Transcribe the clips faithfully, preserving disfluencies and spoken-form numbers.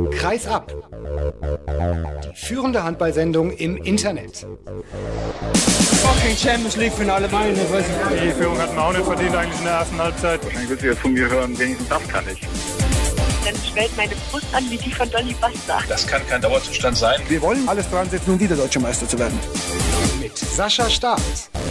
Kreisab. Die führende Handballsendung im Internet. Fucking Champions League Finale meine, weiß ich nicht. Die Führung hat man auch nicht verdient eigentlich in der ersten Halbzeit. Wahrscheinlich wird sie jetzt von mir hören, wenigstens das kann ich. Dann schwellt meine Brust an wie die von Dolly Buster. Das kann kein Dauerzustand sein. Wir wollen alles dran setzen, um wieder Deutscher Meister zu werden. Mit Sascha Staat.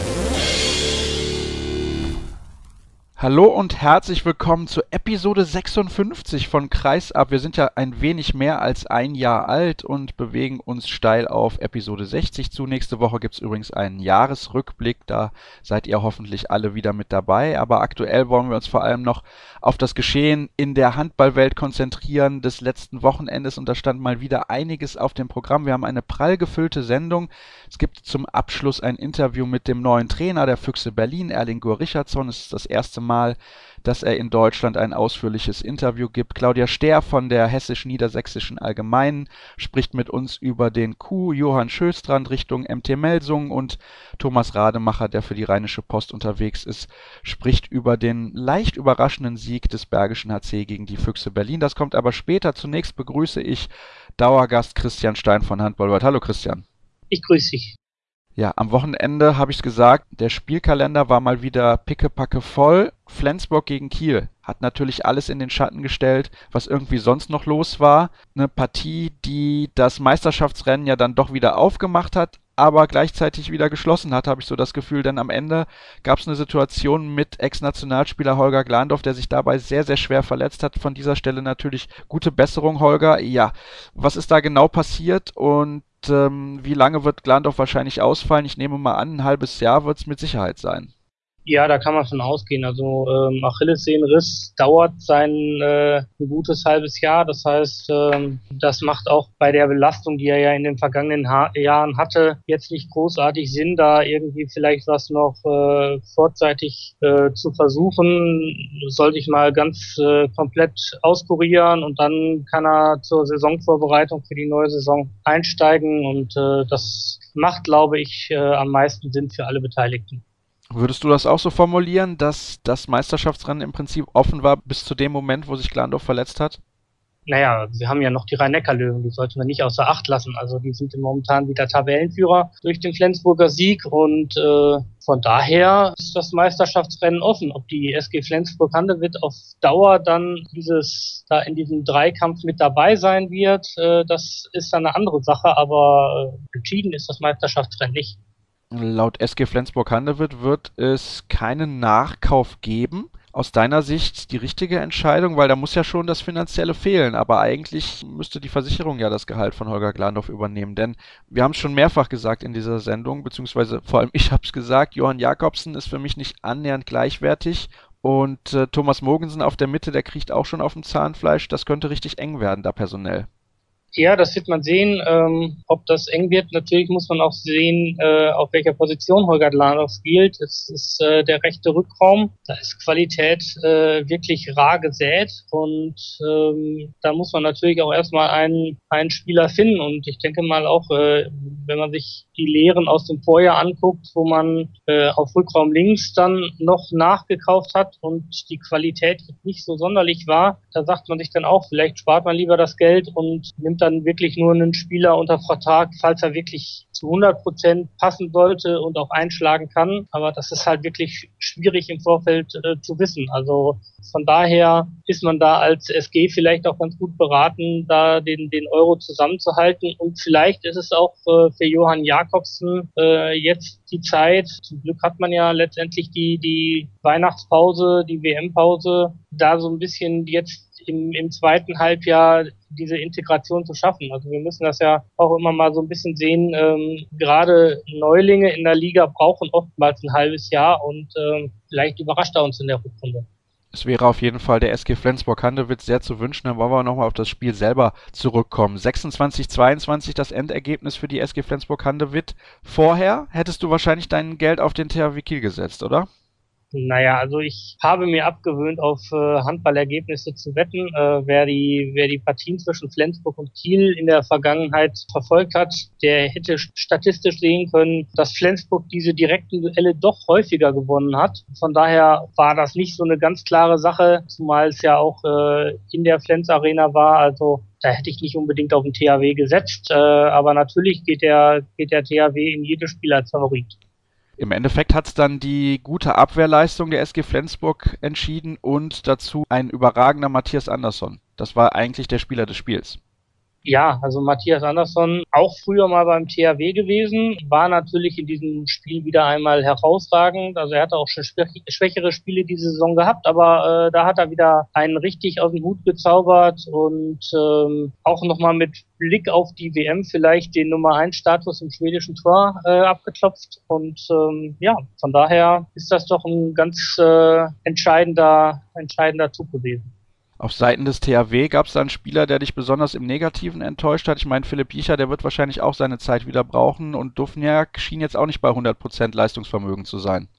Hallo und herzlich willkommen zu Episode sechsundfünfzig von Kreisab. Wir sind ja ein wenig mehr als ein Jahr alt und bewegen uns steil auf Episode sechzig zu. Nächste Woche gibt es übrigens einen Jahresrückblick, da seid ihr hoffentlich alle wieder mit dabei. Aber aktuell wollen wir uns vor allem noch auf das Geschehen in der Handballwelt konzentrieren des letzten Wochenendes und da stand mal wieder einiges auf dem Programm. Wir haben eine prall gefüllte Sendung. Es gibt zum Abschluss ein Interview mit dem neuen Trainer der Füchse Berlin, Erling Goor-Richardson. Es ist das erste Mal, dass er in Deutschland ein ausführliches Interview gibt. Claudia Stehr von der Hessisch-Niedersächsischen Allgemeinen spricht mit uns über den Coup Johann Sjöstrand Richtung M T Melsungen und Thomas Rademacher, der für die Rheinische Post unterwegs ist, spricht über den leicht überraschenden Sieg des Bergischen H C gegen die Füchse Berlin. Das kommt aber später. Zunächst begrüße ich Dauergast Christian Stein von Handballworld. Hallo Christian. Ich grüße dich. Ja, am Wochenende habe ich es gesagt, der Spielkalender war mal wieder pickepacke voll. Flensburg gegen Kiel hat natürlich alles in den Schatten gestellt, was irgendwie sonst noch los war. Eine Partie, die das Meisterschaftsrennen ja dann doch wieder aufgemacht hat, aber gleichzeitig wieder geschlossen hat, habe ich so das Gefühl. Denn am Ende gab es eine Situation mit Ex-Nationalspieler Holger Glandorf, der sich dabei sehr, sehr schwer verletzt hat. Von dieser Stelle natürlich gute Besserung, Holger. Ja, was ist da genau passiert und ähm, wie lange wird Glandorf wahrscheinlich ausfallen? Ich nehme mal an, ein halbes Jahr wird es mit Sicherheit sein. Ja, da kann man von ausgehen. Also ähm, Achillessehnenriss dauert sein äh, ein gutes halbes Jahr. Das heißt, ähm, das macht auch bei der Belastung, die er ja in den vergangenen ha- Jahren hatte, jetzt nicht großartig Sinn, da irgendwie vielleicht was noch äh, vorzeitig äh, zu versuchen. Sollte ich mal ganz äh, komplett auskurieren und dann kann er zur Saisonvorbereitung für die neue Saison einsteigen und äh, das macht, glaube ich, äh, am meisten Sinn für alle Beteiligten. Würdest du das auch so formulieren, dass das Meisterschaftsrennen im Prinzip offen war bis zu dem Moment, wo sich Glandorf verletzt hat? Naja, wir haben ja noch die Rhein-Neckar-Löwen, die sollten wir nicht außer Acht lassen. Also die sind momentan wieder Tabellenführer durch den Flensburger Sieg und äh, von daher ist das Meisterschaftsrennen offen. Ob die S G Flensburg-Handewitt auf Dauer dann dieses da in diesem Dreikampf mit dabei sein wird, äh, das ist dann eine andere Sache, aber äh, entschieden ist das Meisterschaftsrennen nicht. Laut S G Flensburg-Handewitt wird es keinen Nachkauf geben. Aus deiner Sicht die richtige Entscheidung, weil da muss ja schon das Finanzielle fehlen, aber eigentlich müsste die Versicherung ja das Gehalt von Holger Glandorf übernehmen, denn wir haben es schon mehrfach gesagt in dieser Sendung, beziehungsweise vor allem ich habe es gesagt, Johann Jakobsen ist für mich nicht annähernd gleichwertig und äh, Thomas Mogensen auf der Mitte, der kriecht auch schon auf dem Zahnfleisch, das könnte richtig eng werden da personell. Ja, das wird man sehen, ähm, ob das eng wird. Natürlich muss man auch sehen, äh, auf welcher Position Holger Glandorf spielt. Es ist äh, der rechte Rückraum. Da ist Qualität äh, wirklich rar gesät und ähm, da muss man natürlich auch erstmal einen, einen Spieler finden. Und ich denke mal auch, äh, wenn man sich die Lehren aus dem Vorjahr anguckt, wo man äh, auf Rückraum links dann noch nachgekauft hat und die Qualität nicht so sonderlich war, da sagt man sich dann auch, vielleicht spart man lieber das Geld und nimmt dann wirklich nur einen Spieler unter Vertrag, falls er wirklich zu hundert Prozent passen sollte und auch einschlagen kann. Aber das ist halt wirklich schwierig im Vorfeld äh, zu wissen. Also von daher ist man da als S G vielleicht auch ganz gut beraten, da den, den Euro zusammenzuhalten. Und vielleicht ist es auch äh, für Johann Jakobsen äh, jetzt die Zeit. Zum Glück hat man ja letztendlich die, die Weihnachtspause, die W M-Pause, da so ein bisschen jetzt im, im zweiten Halbjahr diese Integration zu schaffen. Also wir müssen das ja auch immer mal so ein bisschen sehen. Ähm, gerade Neulinge in der Liga brauchen oftmals ein halbes Jahr und ähm, vielleicht überrascht er uns in der Rückrunde. Es wäre auf jeden Fall der S G Flensburg-Handewitt sehr zu wünschen. Dann wollen wir nochmal auf das Spiel selber zurückkommen. sechsundzwanzig zweiundzwanzig das Endergebnis für die S G Flensburg-Handewitt. Vorher hättest du wahrscheinlich dein Geld auf den T H W Kiel gesetzt, oder? Naja, also ich habe mir abgewöhnt, auf äh, Handballergebnisse zu wetten. Äh, wer die, wer die Partien zwischen Flensburg und Kiel in der Vergangenheit verfolgt hat, der hätte statistisch sehen können, dass Flensburg diese direkten Duelle doch häufiger gewonnen hat. Von daher war das nicht so eine ganz klare Sache, zumal es ja auch äh, in der Flens Arena war. Also da hätte ich nicht unbedingt auf den T H W gesetzt. Äh, aber natürlich geht der, geht der T H W in jedes Spiel als Favorit. Im Endeffekt hat es dann die gute Abwehrleistung der S G Flensburg entschieden und dazu ein überragender Matthias Andersson. Das war eigentlich der Spieler des Spiels. Ja, also Matthias Andersson, auch früher mal beim T H W gewesen, war natürlich in diesem Spiel wieder einmal herausragend. Also er hatte auch schon schwächere Spiele diese Saison gehabt, aber äh, da hat er wieder einen richtig aus dem Hut gezaubert und ähm, auch nochmal mit Blick auf die W M vielleicht den Nummer eins Status im schwedischen Tor äh, abgeklopft. Und ähm, ja, von daher ist das doch ein ganz äh, entscheidender, entscheidender Zug gewesen. Auf Seiten des T H W gab es da einen Spieler, der dich besonders im Negativen enttäuscht hat. Ich meine, Philipp Jicha, der wird wahrscheinlich auch seine Zeit wieder brauchen und Duvniak schien jetzt auch nicht bei hundert Prozent Leistungsvermögen zu sein.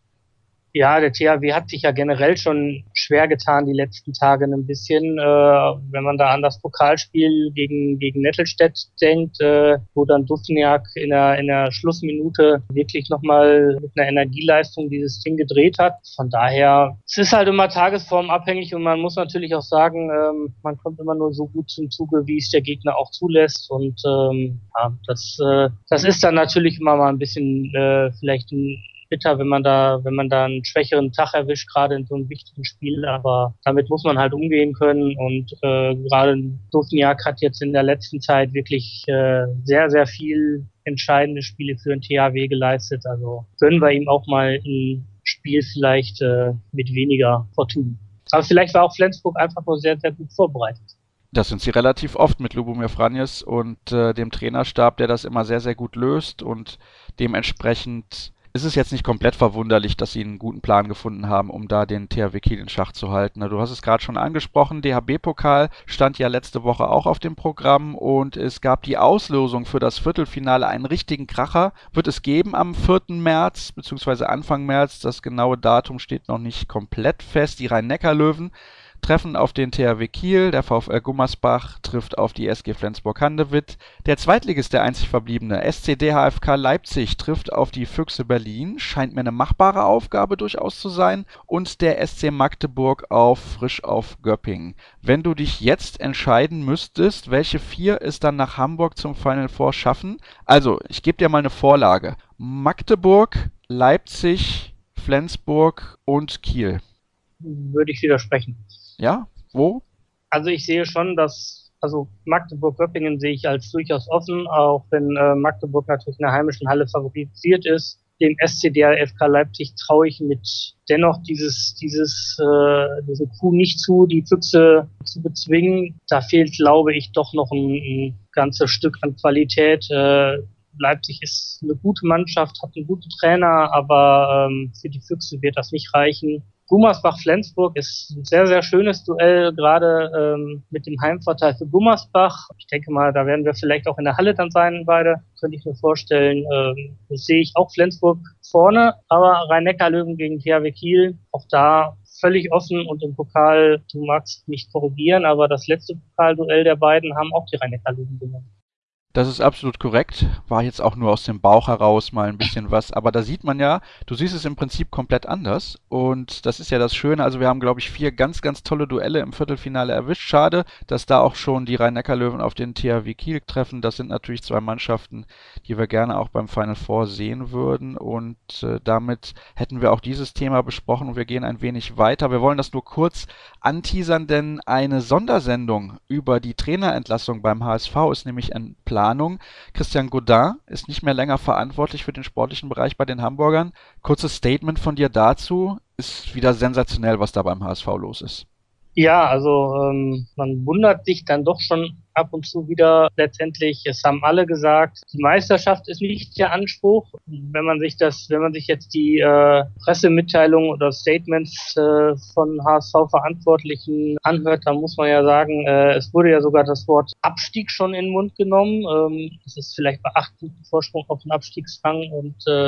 Ja, der T H W hat sich ja generell schon schwer getan die letzten Tage ein bisschen, äh, wenn man da an das Pokalspiel gegen gegen Nettelstedt denkt, äh, wo dann Duvniak in der in der Schlussminute wirklich nochmal mit einer Energieleistung dieses Ding gedreht hat. Von daher, es ist halt immer tagesformabhängig und man muss natürlich auch sagen, ähm, man kommt immer nur so gut zum Zuge, wie es der Gegner auch zulässt und ähm, ja, das äh, das ist dann natürlich immer mal ein bisschen äh, vielleicht ein bitter, wenn man da, wenn man da einen schwächeren Tag erwischt, gerade in so einem wichtigen Spiel, aber damit muss man halt umgehen können und äh, gerade Duvniak hat jetzt in der letzten Zeit wirklich äh, sehr, sehr viel entscheidende Spiele für den T H W geleistet, also gönnen wir ihm auch mal ein Spiel vielleicht äh, mit weniger Fortuna. Aber vielleicht war auch Flensburg einfach nur sehr, sehr gut vorbereitet. Das sind sie relativ oft mit Lubomir Franjes und äh, dem Trainerstab, der das immer sehr, sehr gut löst und dementsprechend ist es jetzt nicht komplett verwunderlich, dass sie einen guten Plan gefunden haben, um da den T H W Kiel in Schach zu halten. Du hast es gerade schon angesprochen, D H B-Pokal stand ja letzte Woche auch auf dem Programm und es gab die Auslosung für das Viertelfinale, einen richtigen Kracher. Wird es geben am vierten März, beziehungsweise Anfang März, das genaue Datum steht noch nicht komplett fest. Die Rhein-Neckar-Löwen treffen auf den T H W Kiel, der VfL Gummersbach trifft auf die S G Flensburg-Handewitt, der Zweitligist, der einzig verbliebene S C D H F K Leipzig trifft auf die Füchse Berlin, scheint mir eine machbare Aufgabe durchaus zu sein, und der S C Magdeburg auf Frisch auf Göppingen. Wenn du dich jetzt entscheiden müsstest, welche vier es dann nach Hamburg zum Final Four schaffen, also ich gebe dir mal eine Vorlage: Magdeburg, Leipzig, Flensburg und Kiel. Würde ich widersprechen. Ja, wo? Also ich sehe schon, dass, also Magdeburg-Göppingen sehe ich als durchaus offen, auch wenn äh, Magdeburg natürlich in der heimischen Halle favorisiert ist. Dem S C D H F K Leipzig traue ich mit dennoch dieses, dieses, äh, diese Coup nicht zu, die Füchse zu bezwingen. Da fehlt, glaube ich, doch noch ein, ein ganzes Stück an Qualität. Äh, Leipzig ist eine gute Mannschaft, hat einen guten Trainer, aber ähm, für die Füchse wird das nicht reichen. Gummersbach-Flensburg ist ein sehr, sehr schönes Duell, gerade ähm, mit dem Heimvorteil für Gummersbach. Ich denke mal, da werden wir vielleicht auch in der Halle dann sein, beide, könnte ich mir vorstellen. Ähm, das sehe ich auch Flensburg vorne, aber Rhein-Neckar-Löwen gegen T H W Kiel, auch da völlig offen und im Pokal, du magst mich korrigieren, aber das letzte Pokalduell der beiden haben auch die Rhein-Neckar-Löwen gewonnen. Das ist absolut korrekt. War jetzt auch nur aus dem Bauch heraus mal ein bisschen was. Aber da sieht man ja, du siehst es im Prinzip komplett anders. Und das ist ja das Schöne. Also wir haben, glaube ich, vier ganz, ganz tolle Duelle im Viertelfinale erwischt. Schade, dass da auch schon die Rhein-Neckar-Löwen auf den T H W Kiel treffen. Das sind natürlich zwei Mannschaften, die wir gerne auch beim Final Four sehen würden. Und äh, damit hätten wir auch dieses Thema besprochen. Und wir gehen ein wenig weiter. Wir wollen das nur kurz anteasern, denn eine Sondersendung über die Trainerentlassung beim H S V ist nämlich ein Plan. Planung. Christian Godin ist nicht mehr länger verantwortlich für den sportlichen Bereich bei den Hamburgern. Kurzes Statement von dir dazu. Ist wieder sensationell, was da beim H S V los ist. Ja, also ähm, man wundert sich dann doch schon ab und zu wieder letztendlich. Es haben alle gesagt, die Meisterschaft ist nicht der Anspruch. Wenn man sich das, wenn man sich jetzt die äh, Pressemitteilungen oder Statements äh, von H S V-Verantwortlichen anhört, dann muss man ja sagen, äh, es wurde ja sogar das Wort Abstieg schon in den Mund genommen. Ähm, es ist vielleicht bei acht Punkten Vorsprung auf den Abstiegsrang und äh, es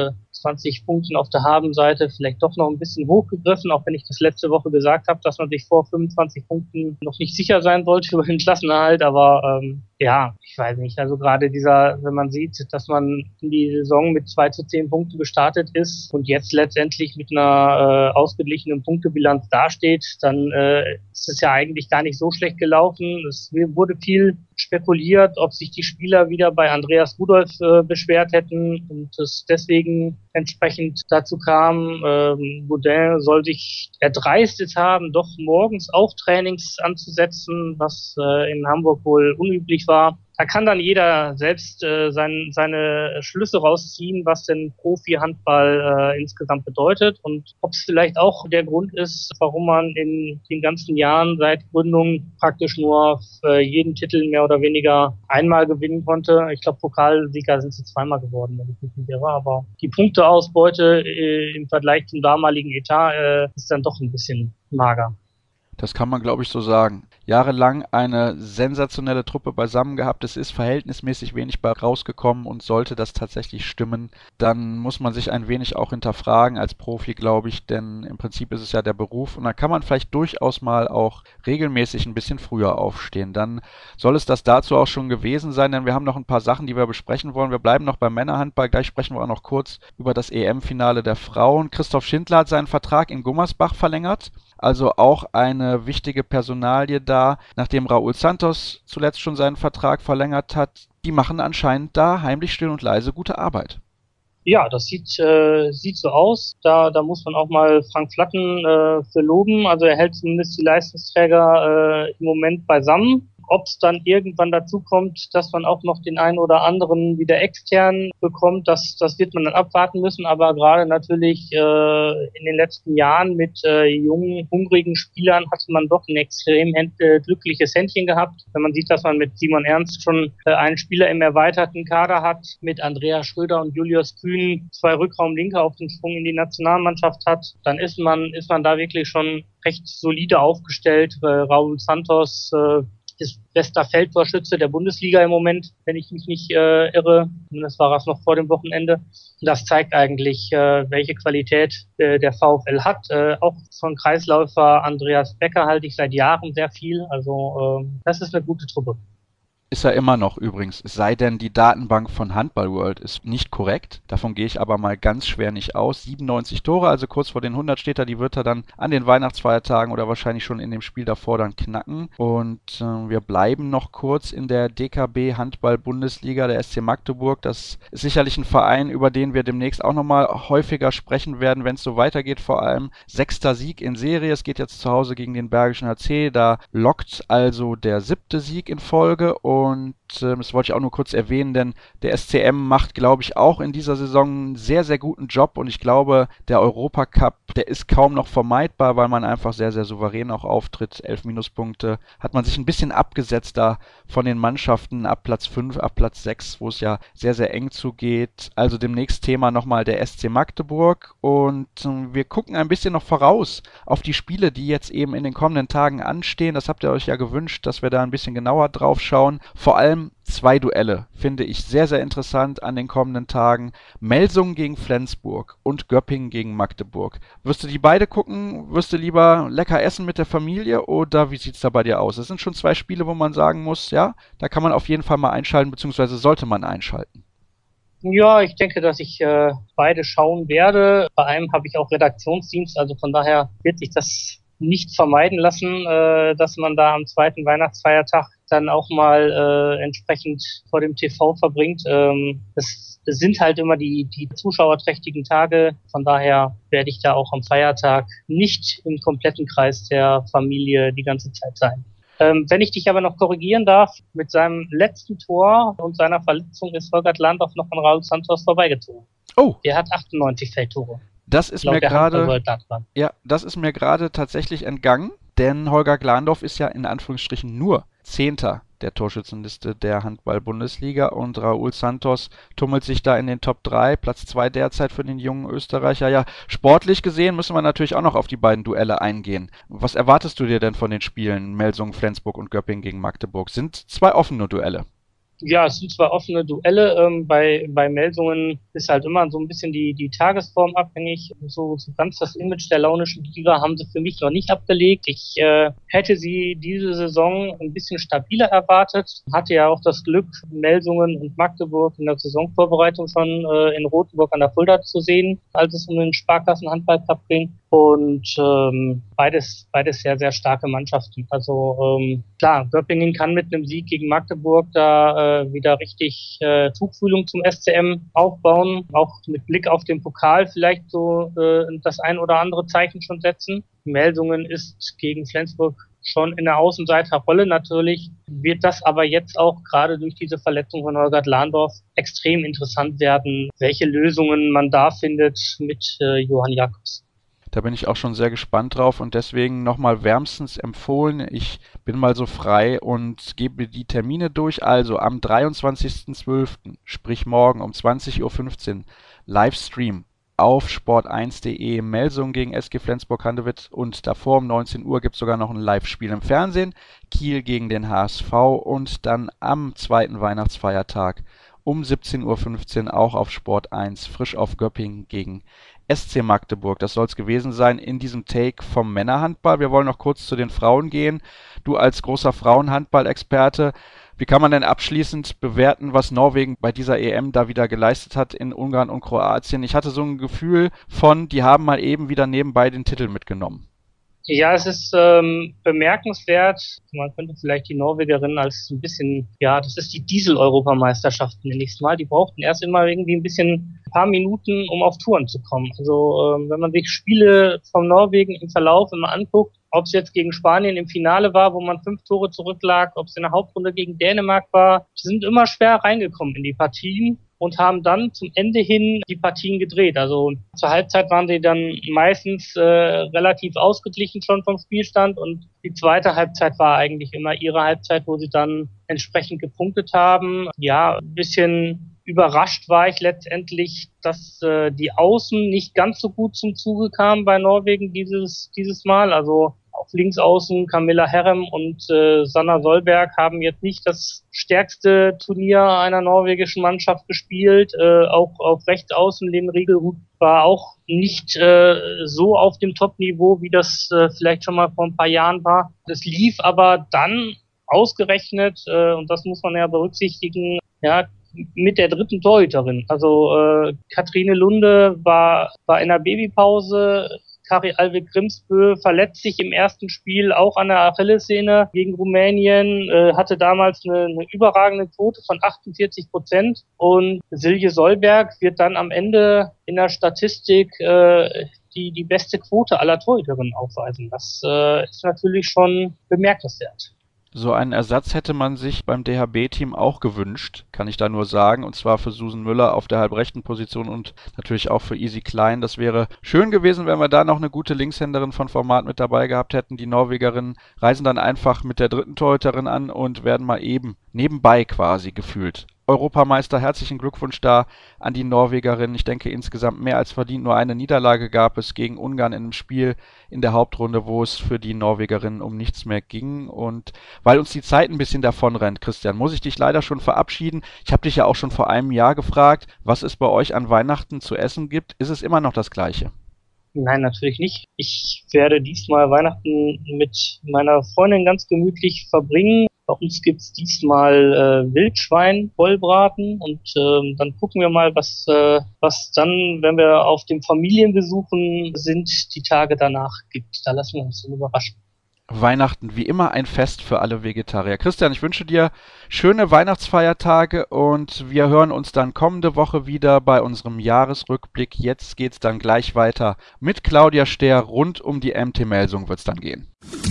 zwanzig Punkten auf der Habenseite vielleicht doch noch ein bisschen hochgegriffen, auch wenn ich das letzte Woche gesagt habe, dass man sich vor fünfundzwanzig Punkten noch nicht sicher sein sollte über den Klassenerhalt, aber ähm, ja, ich weiß nicht, also gerade dieser, wenn man sieht, dass man in die Saison mit zwei zu zehn Punkten gestartet ist und jetzt letztendlich mit einer äh, ausgeglichenen Punktebilanz dasteht, dann äh, ist es ja eigentlich gar nicht so schlecht gelaufen. Es wurde viel spekuliert, ob sich die Spieler wieder bei Andreas Rudolph äh, beschwert hätten und es deswegen entsprechend dazu kam, ähm, Baudin soll sich erdreistet haben, doch morgens auch Trainings anzusetzen, was äh, in Hamburg wohl unüblich war. Da kann dann jeder selbst äh, sein, seine Schlüsse rausziehen, was denn Profi-Handball äh, insgesamt bedeutet und ob es vielleicht auch der Grund ist, warum man in den ganzen Jahren seit Gründung praktisch nur äh, jeden Titel mehr oder weniger einmal gewinnen konnte. Ich glaube, Pokalsieger sind sie zweimal geworden, wenn ich mich nicht irre, aber die Punkteausbeute äh, im Vergleich zum damaligen Etat äh, ist dann doch ein bisschen mager. Das kann man, glaube ich, so sagen. Jahrelang eine sensationelle Truppe beisammen gehabt. Es ist verhältnismäßig wenig bei rausgekommen und sollte das tatsächlich stimmen, dann muss man sich ein wenig auch hinterfragen als Profi, glaube ich, denn im Prinzip ist es ja der Beruf und da kann man vielleicht durchaus mal auch regelmäßig ein bisschen früher aufstehen. Dann soll es das dazu auch schon gewesen sein, denn wir haben noch ein paar Sachen, die wir besprechen wollen. Wir bleiben noch beim Männerhandball. Gleich sprechen wir auch noch kurz über das E M-Finale der Frauen. Christoph Schindler hat seinen Vertrag in Gummersbach verlängert. Also auch eine wichtige Personalie da, nachdem Raúl Santos zuletzt schon seinen Vertrag verlängert hat. Die machen anscheinend da heimlich still und leise gute Arbeit. Ja, das sieht äh, sieht so aus. Da da muss man auch mal Frank Flatten äh, für loben. Also er hält zumindest die Leistungsträger äh, im Moment beisammen. Ob es dann irgendwann dazu kommt, dass man auch noch den einen oder anderen wieder extern bekommt, das das wird man dann abwarten müssen. Aber gerade natürlich äh, in den letzten Jahren mit äh, jungen, hungrigen Spielern hatte man doch ein extrem äh, glückliches Händchen gehabt. Wenn man sieht, dass man mit Simon Ernst schon äh, einen Spieler im erweiterten Kader hat, mit Andreas Schröder und Julius Kühn zwei Rückraumlinke auf den Sprung in die Nationalmannschaft hat, dann ist man ist man da wirklich schon recht solide aufgestellt. Äh, Raúl Santos äh, ist bester Feldtorschütze der Bundesliga im Moment, wenn ich mich nicht äh, irre. Das war es noch vor dem Wochenende. Das zeigt eigentlich, äh, welche Qualität äh, der VfL hat. Äh, auch von Kreisläufer Andreas Becker halte ich seit Jahren sehr viel. Also äh, das ist eine gute Truppe. Ist er immer noch übrigens, es sei denn, die Datenbank von Handball World ist nicht korrekt. Davon gehe ich aber mal ganz schwer nicht aus. siebenundneunzig Tore, also kurz vor den hundert steht er, die wird er dann an den Weihnachtsfeiertagen oder wahrscheinlich schon in dem Spiel davor dann knacken. Und äh, wir bleiben noch kurz in der D K B Handball Bundesliga, der S C Magdeburg. Das ist sicherlich ein Verein, über den wir demnächst auch nochmal häufiger sprechen werden, wenn es so weitergeht. Vor allem sechster Sieg in Serie. Es geht jetzt zu Hause gegen den Bergischen H C. Da lockt also der siebte Sieg in Folge und Und äh, das wollte ich auch nur kurz erwähnen, denn der S C M macht, glaube ich, auch in dieser Saison einen sehr, sehr guten Job. Und ich glaube, der Europacup, der ist kaum noch vermeidbar, weil man einfach sehr, sehr souverän auch auftritt. Elf Minuspunkte hat man sich ein bisschen abgesetzt da von den Mannschaften ab Platz fünf, ab Platz sechs, wo es ja sehr, sehr eng zugeht. Also demnächst Thema nochmal der S C Magdeburg. Und äh, wir gucken ein bisschen noch voraus auf die Spiele, die jetzt eben in den kommenden Tagen anstehen. Das habt ihr euch ja gewünscht, dass wir da ein bisschen genauer drauf schauen. Vor allem zwei Duelle finde ich sehr, sehr interessant an den kommenden Tagen. Melsungen gegen Flensburg und Göppingen gegen Magdeburg. Wirst du die beide gucken? Wirst du lieber lecker essen mit der Familie oder wie sieht es da bei dir aus? Es sind schon zwei Spiele, wo man sagen muss, ja, da kann man auf jeden Fall mal einschalten, beziehungsweise sollte man einschalten. Ja, ich denke, dass ich äh, beide schauen werde. Bei einem habe ich auch Redaktionsdienst, also von daher wird sich das nicht vermeiden lassen, äh, dass man da am zweiten Weihnachtsfeiertag dann auch mal äh, entsprechend vor dem T V verbringt. Ähm, das, das sind halt immer die, die zuschauerträchtigen Tage. Von daher werde ich da auch am Feiertag nicht im kompletten Kreis der Familie die ganze Zeit sein. Ähm, wenn ich dich aber noch korrigieren darf, mit seinem letzten Tor und seiner Verletzung ist Holger Landorf noch an Raúl Santos vorbeigezogen. Oh. Der hat achtundneunzig Feldtore. Das ist mir gerade, ja, das ist mir gerade tatsächlich entgangen, denn Holger Glandorf ist ja in Anführungsstrichen nur Zehnter der Torschützenliste der Handball-Bundesliga und Raúl Santos tummelt sich da in den Top drei, Platz zwei derzeit für den jungen Österreicher. Ja, sportlich gesehen müssen wir natürlich auch noch auf die beiden Duelle eingehen. Was erwartest du dir denn von den Spielen Melsungen, Flensburg und Göppingen gegen Magdeburg? Sind zwei offene Duelle. Ja, es sind zwar offene Duelle, ähm, bei, bei Melsungen ist halt immer so ein bisschen die, die Tagesform abhängig. So, so ganz das Image der launischen Liga haben sie für mich noch nicht abgelegt. Ich äh, hätte sie diese Saison ein bisschen stabiler erwartet. Hatte ja auch das Glück, Melsungen und Magdeburg in der Saisonvorbereitung schon äh, in Rothenburg an der Fulda zu sehen, als es um den Sparkassen-Handball-Cup ging. Und ähm, beides, beides sehr, sehr starke Mannschaften. Also ähm, klar, Göppingen kann mit einem Sieg gegen Magdeburg da äh, wieder richtig äh, Tuchfühlung zum S C M aufbauen, auch mit Blick auf den Pokal vielleicht so äh, das ein oder andere Zeichen schon setzen. Melsungen ist gegen Flensburg schon in der Außenseiterrolle natürlich, wird das aber jetzt auch gerade durch diese Verletzung von Holger Lahndorf extrem interessant werden, welche Lösungen man da findet mit äh, Johann Jakobs. Da bin ich auch schon sehr gespannt drauf und deswegen nochmal wärmstens empfohlen. Ich bin mal so frei und gebe die Termine durch. Also am dreiundzwanzigsten zwölften, sprich morgen um zwanzig Uhr fünfzehn, Livestream auf sport eins punkt de, Melsungen gegen S G Flensburg-Handewitt und davor um neunzehn Uhr gibt es sogar noch ein Live-Spiel im Fernsehen, Kiel gegen den H S V und dann am zweiten Weihnachtsfeiertag um siebzehn Uhr fünfzehn auch auf Sport eins, frisch auf Göppingen gegen S C Magdeburg. Das soll es gewesen sein in diesem Take vom Männerhandball. Wir wollen noch kurz zu den Frauen gehen. Du als großer Frauenhandball-Experte, wie kann man denn abschließend bewerten, was Norwegen bei dieser E M da wieder geleistet hat in Ungarn und Kroatien? Ich hatte so ein Gefühl von, die haben mal eben wieder nebenbei den Titel mitgenommen. Ja, es ist ähm, bemerkenswert. Man könnte vielleicht die Norwegerinnen als ein bisschen, ja, das ist die Diesel-Europameisterschaft nächstes Mal. Die brauchten erst immer irgendwie ein bisschen, ein paar Minuten, um auf Touren zu kommen. Also ähm, wenn man sich Spiele von Norwegen im Verlauf immer anguckt, ob es jetzt gegen Spanien im Finale war, wo man fünf Tore zurücklag, ob es in der Hauptrunde gegen Dänemark war, sie sind immer schwer reingekommen in die Partien und haben dann zum Ende hin die Partien gedreht. Also zur Halbzeit waren sie dann meistens äh, relativ ausgeglichen schon vom Spielstand und die zweite Halbzeit war eigentlich immer ihre Halbzeit, wo sie dann entsprechend gepunktet haben. Ja, ein bisschen überrascht war ich letztendlich, dass äh, die Außen nicht ganz so gut zum Zuge kamen bei Norwegen dieses dieses Mal. Also auf Linksaußen Camilla Herrem und äh, Sanna Solberg haben jetzt nicht das stärkste Turnier einer norwegischen Mannschaft gespielt. Äh, auch auf Rechtsaußen Lynn Riegelrud war auch nicht äh, so auf dem Top-Niveau, wie das äh, vielleicht schon mal vor ein paar Jahren war. Das lief aber dann ausgerechnet, äh, und das muss man ja berücksichtigen, ja, mit der dritten Torhüterin. Also äh, Katrine Lunde war, war in der Babypause. Kari Alvik Grimsbø verletzt sich im ersten Spiel auch an der Achillessehne gegen Rumänien, äh, hatte damals eine, eine überragende Quote von achtundvierzig Prozent und Silje Solberg wird dann am Ende in der Statistik äh, die, die beste Quote aller Torhüterinnen aufweisen. Das äh, ist natürlich schon bemerkenswert. So einen Ersatz hätte man sich beim D H B-Team auch gewünscht, kann ich da nur sagen, und zwar für Susan Müller auf der halbrechten Position und natürlich auch für Easy Klein. Das wäre schön gewesen, wenn wir da noch eine gute Linkshänderin von Format mit dabei gehabt hätten. Die Norwegerinnen reisen dann einfach mit der dritten Torhüterin an und werden mal eben nebenbei quasi gefühlt Europameister. Herzlichen Glückwunsch da an die Norwegerinnen. Ich denke insgesamt mehr als verdient. Nur eine Niederlage gab es gegen Ungarn in einem Spiel in der Hauptrunde, wo es für die Norwegerinnen um nichts mehr ging. Und weil uns die Zeit ein bisschen davon rennt, Christian, muss ich dich leider schon verabschieden. Ich habe dich ja auch schon vor einem Jahr gefragt, was es bei euch an Weihnachten zu essen gibt. Ist es immer noch das Gleiche? Nein, natürlich nicht. Ich werde diesmal Weihnachten mit meiner Freundin ganz gemütlich verbringen. Bei uns gibt's diesmal äh, Wildschwein, Vollbraten und ähm, dann gucken wir mal, was äh, was dann, wenn wir auf dem Familienbesuchen sind, die Tage danach gibt. Da lassen wir uns dann überraschen. Weihnachten wie immer ein Fest für alle Vegetarier. Christian, ich wünsche dir schöne Weihnachtsfeiertage und wir hören uns dann kommende Woche wieder bei unserem Jahresrückblick. Jetzt geht's dann gleich weiter mit Claudia Stehr. Rund um die M T Melsung wird's dann gehen.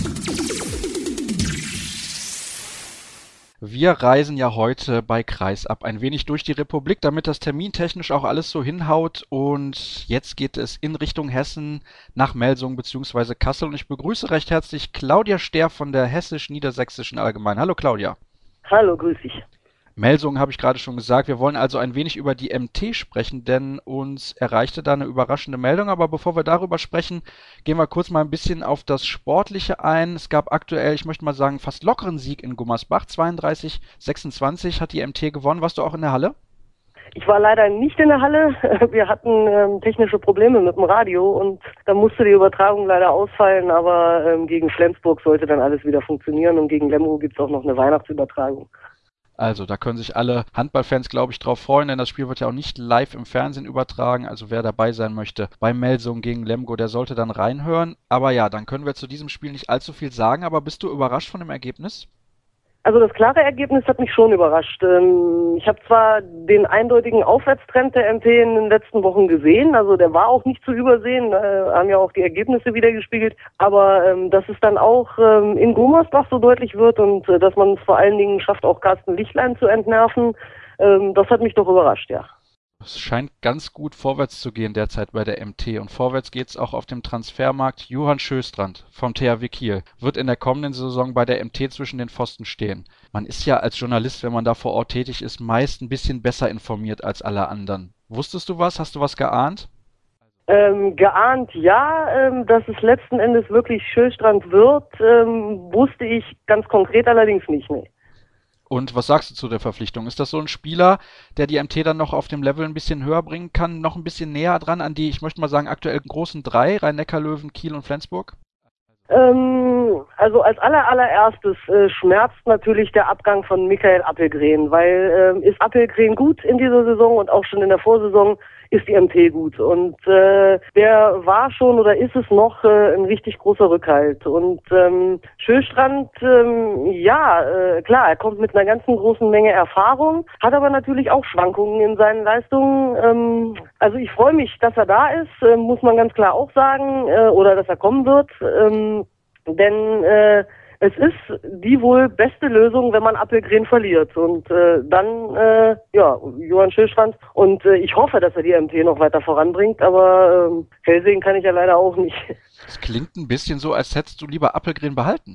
Wir reisen ja heute bei Kreisab ein wenig durch die Republik, damit das termintechnisch auch alles so hinhaut. Und jetzt geht es in Richtung Hessen nach Melsungen bzw. Kassel. Und ich begrüße recht herzlich Claudia Stehr von der Hessisch-Niedersächsischen Allgemeinen. Hallo Claudia. Hallo, grüß dich. Melsungen habe ich gerade schon gesagt. Wir wollen also ein wenig über die M T sprechen, denn uns erreichte da eine überraschende Meldung. Aber bevor wir darüber sprechen, gehen wir kurz mal ein bisschen auf das Sportliche ein. Es gab aktuell, ich möchte mal sagen, fast lockeren Sieg in Gummersbach. zweiunddreißig sechsundzwanzig hat die M T gewonnen. Warst du auch in der Halle? Ich war leider nicht in der Halle. Wir hatten ähm, technische Probleme mit dem Radio und da musste die Übertragung leider ausfallen. Aber ähm, gegen Flensburg sollte dann alles wieder funktionieren und gegen Lemgo gibt es auch noch eine Weihnachtsübertragung. Also, da können sich alle Handballfans, glaube ich, drauf freuen, denn das Spiel wird ja auch nicht live im Fernsehen übertragen. Also, wer dabei sein möchte bei Melsungen gegen Lemgo, der sollte dann reinhören. Aber ja, dann können wir zu diesem Spiel nicht allzu viel sagen. Aber bist du überrascht von dem Ergebnis? Also das klare Ergebnis hat mich schon überrascht. Ich habe zwar den eindeutigen Aufwärtstrend der M T in den letzten Wochen gesehen, also der war auch nicht zu übersehen, da haben ja auch die Ergebnisse wieder gespiegelt, aber ähm, dass es dann auch ähm, in Gummersbach so deutlich wird und äh, dass man es vor allen Dingen schafft, auch Carsten Lichtlein zu entnerven, ähm, das hat mich doch überrascht, ja. Es scheint ganz gut vorwärts zu gehen derzeit bei der M T und vorwärts geht es auch auf dem Transfermarkt. Johann Sjöstrand vom T H W Kiel wird in der kommenden Saison bei der M T zwischen den Pfosten stehen. Man ist ja als Journalist, wenn man da vor Ort tätig ist, meist ein bisschen besser informiert als alle anderen. Wusstest du was? Hast du was geahnt? Ähm, geahnt ja, ähm, dass es letzten Endes wirklich Sjöstrand wird, ähm, wusste ich ganz konkret allerdings nicht, nee. Und was sagst du zu der Verpflichtung? Ist das so ein Spieler, der die M T dann noch auf dem Level ein bisschen höher bringen kann, noch ein bisschen näher dran an die, ich möchte mal sagen, aktuell großen drei, Rhein-Neckar-Löwen, Kiel und Flensburg? Ähm, also als aller, allererstes äh, schmerzt natürlich der Abgang von Michael Appelgren, weil äh, ist Appelgren gut in dieser Saison und auch schon in der Vorsaison ist die M T gut. Und äh, der war schon oder ist es noch äh, ein richtig großer Rückhalt. Und ähm, Sjöstrand, ähm, ja, äh, klar, er kommt mit einer ganzen großen Menge Erfahrung, hat aber natürlich auch Schwankungen in seinen Leistungen. Ähm, also ich freue mich, dass er da ist, äh, muss man ganz klar auch sagen, äh, oder dass er kommen wird. Ähm, denn äh, es ist die wohl beste Lösung, wenn man Appelgren verliert. Und äh, dann, äh, ja, Johann Sjöstrand. Und äh, ich hoffe, dass er die M T noch weiter voranbringt, aber äh, Hellsehen kann ich ja leider auch nicht. Das klingt ein bisschen so, als hättest du lieber Appelgren behalten.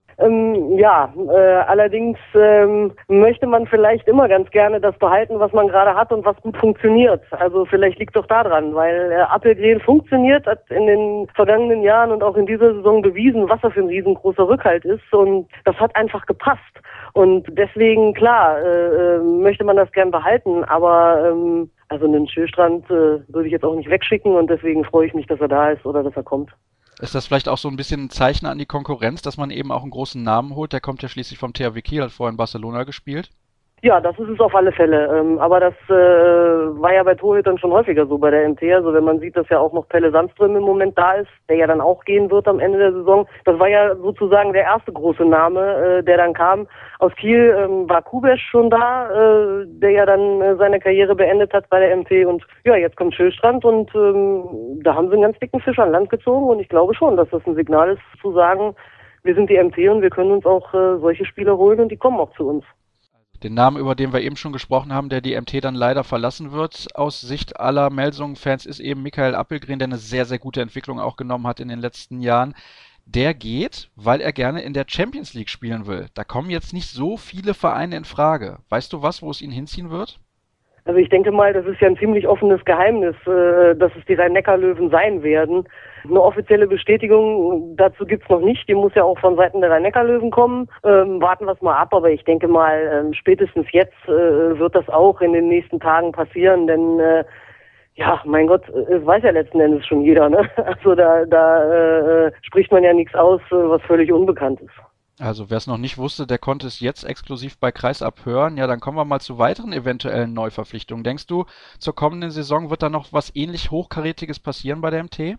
Ähm, ja, äh, allerdings ähm, möchte man vielleicht immer ganz gerne das behalten, was man gerade hat und was gut funktioniert. Also vielleicht liegt doch daran, weil äh, Appelgren funktioniert, hat in den vergangenen Jahren und auch in dieser Saison bewiesen, was er für ein riesengroßer Rückhalt ist und das hat einfach gepasst. Und deswegen, klar, äh, möchte man das gern behalten, aber ähm, also einen Sjöstrand äh, würde ich jetzt auch nicht wegschicken und deswegen freue ich mich, dass er da ist oder dass er kommt. Ist das vielleicht auch so ein bisschen ein Zeichen an die Konkurrenz, dass man eben auch einen großen Namen holt? Der kommt ja schließlich vom T H W Kiel, hat vorher in Barcelona gespielt. Ja, das ist es auf alle Fälle. Ähm, aber das äh, war ja bei Torhütern schon häufiger so bei der M T. Also wenn man sieht, dass ja auch noch Pelle Sandström im Moment da ist, der ja dann auch gehen wird am Ende der Saison. Das war ja sozusagen der erste große Name, äh, der dann kam. Aus Kiel ähm, war Kubesch schon da, äh, der ja dann äh, seine Karriere beendet hat bei der M T. Und ja, jetzt kommt Sjöstrand und ähm, da haben sie einen ganz dicken Fisch an Land gezogen. Und ich glaube schon, dass das ein Signal ist, zu sagen, wir sind die M T und wir können uns auch äh, solche Spieler holen und die kommen auch zu uns. Den Namen, über den wir eben schon gesprochen haben, der die M T dann leider verlassen wird, aus Sicht aller Melsungen-Fans, ist eben Michael Appelgren, der eine sehr, sehr gute Entwicklung auch genommen hat in den letzten Jahren. Der geht, weil er gerne in der Champions League spielen will. Da kommen jetzt nicht so viele Vereine in Frage. Weißt du was, wo es ihn hinziehen wird? Also ich denke mal, das ist ja ein ziemlich offenes Geheimnis, äh, dass es die Rhein-Neckar-Löwen sein werden. Eine offizielle Bestätigung dazu gibt's noch nicht. Die muss ja auch von Seiten der Rhein-Neckar-Löwen kommen. Ähm, warten wir es mal ab, aber ich denke mal, ähm, spätestens jetzt äh, wird das auch in den nächsten Tagen passieren, denn äh, ja, mein Gott, es weiß ja letzten Endes schon jeder, ne? Also da, da äh, spricht man ja nichts aus, was völlig unbekannt ist. Also wer es noch nicht wusste, der konnte es jetzt exklusiv bei Kreisab hören. Ja, dann kommen wir mal zu weiteren eventuellen Neuverpflichtungen. Denkst du, zur kommenden Saison wird da noch was ähnlich Hochkarätiges passieren bei der M T?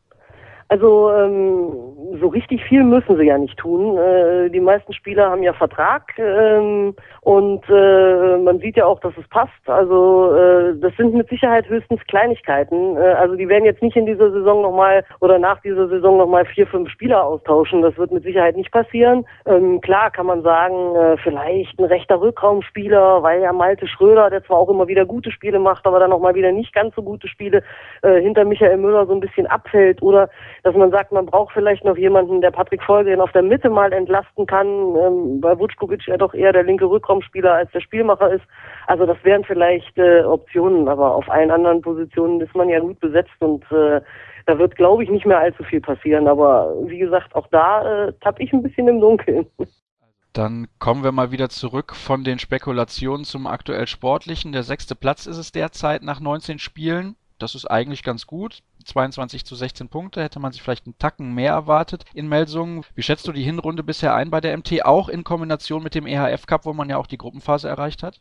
Also ähm, so richtig viel müssen sie ja nicht tun. Äh, die meisten Spieler haben ja Vertrag ähm, und äh, man sieht ja auch, dass es passt. Also äh, das sind mit Sicherheit höchstens Kleinigkeiten. Äh, also die werden jetzt nicht in dieser Saison nochmal oder nach dieser Saison nochmal vier, fünf Spieler austauschen. Das wird mit Sicherheit nicht passieren. Ähm, klar kann man sagen, äh, vielleicht ein rechter Rückraumspieler, weil ja Malte Schröder, der zwar auch immer wieder gute Spiele macht, aber dann nochmal wieder nicht ganz so gute Spiele, äh, hinter Michael Müller so ein bisschen abfällt oder dass man sagt, man braucht vielleicht noch jemanden, der Patrick Vollgren auf der Mitte mal entlasten kann, ähm, weil Vučković ja doch eher der linke Rückraumspieler als der Spielmacher ist. Also das wären vielleicht äh, Optionen, aber auf allen anderen Positionen ist man ja gut besetzt und äh, da wird, glaube ich, nicht mehr allzu viel passieren. Aber wie gesagt, auch da äh, tapp ich ein bisschen im Dunkeln. Dann kommen wir mal wieder zurück von den Spekulationen zum aktuell Sportlichen. Der sechste Platz ist es derzeit nach neunzehn Spielen. Das ist eigentlich ganz gut. zweiundzwanzig zu sechzehn Punkte, hätte man sich vielleicht einen Tacken mehr erwartet in Melsungen. Wie schätzt du die Hinrunde bisher ein bei der M T, auch in Kombination mit dem E H F Cup, wo man ja auch die Gruppenphase erreicht hat?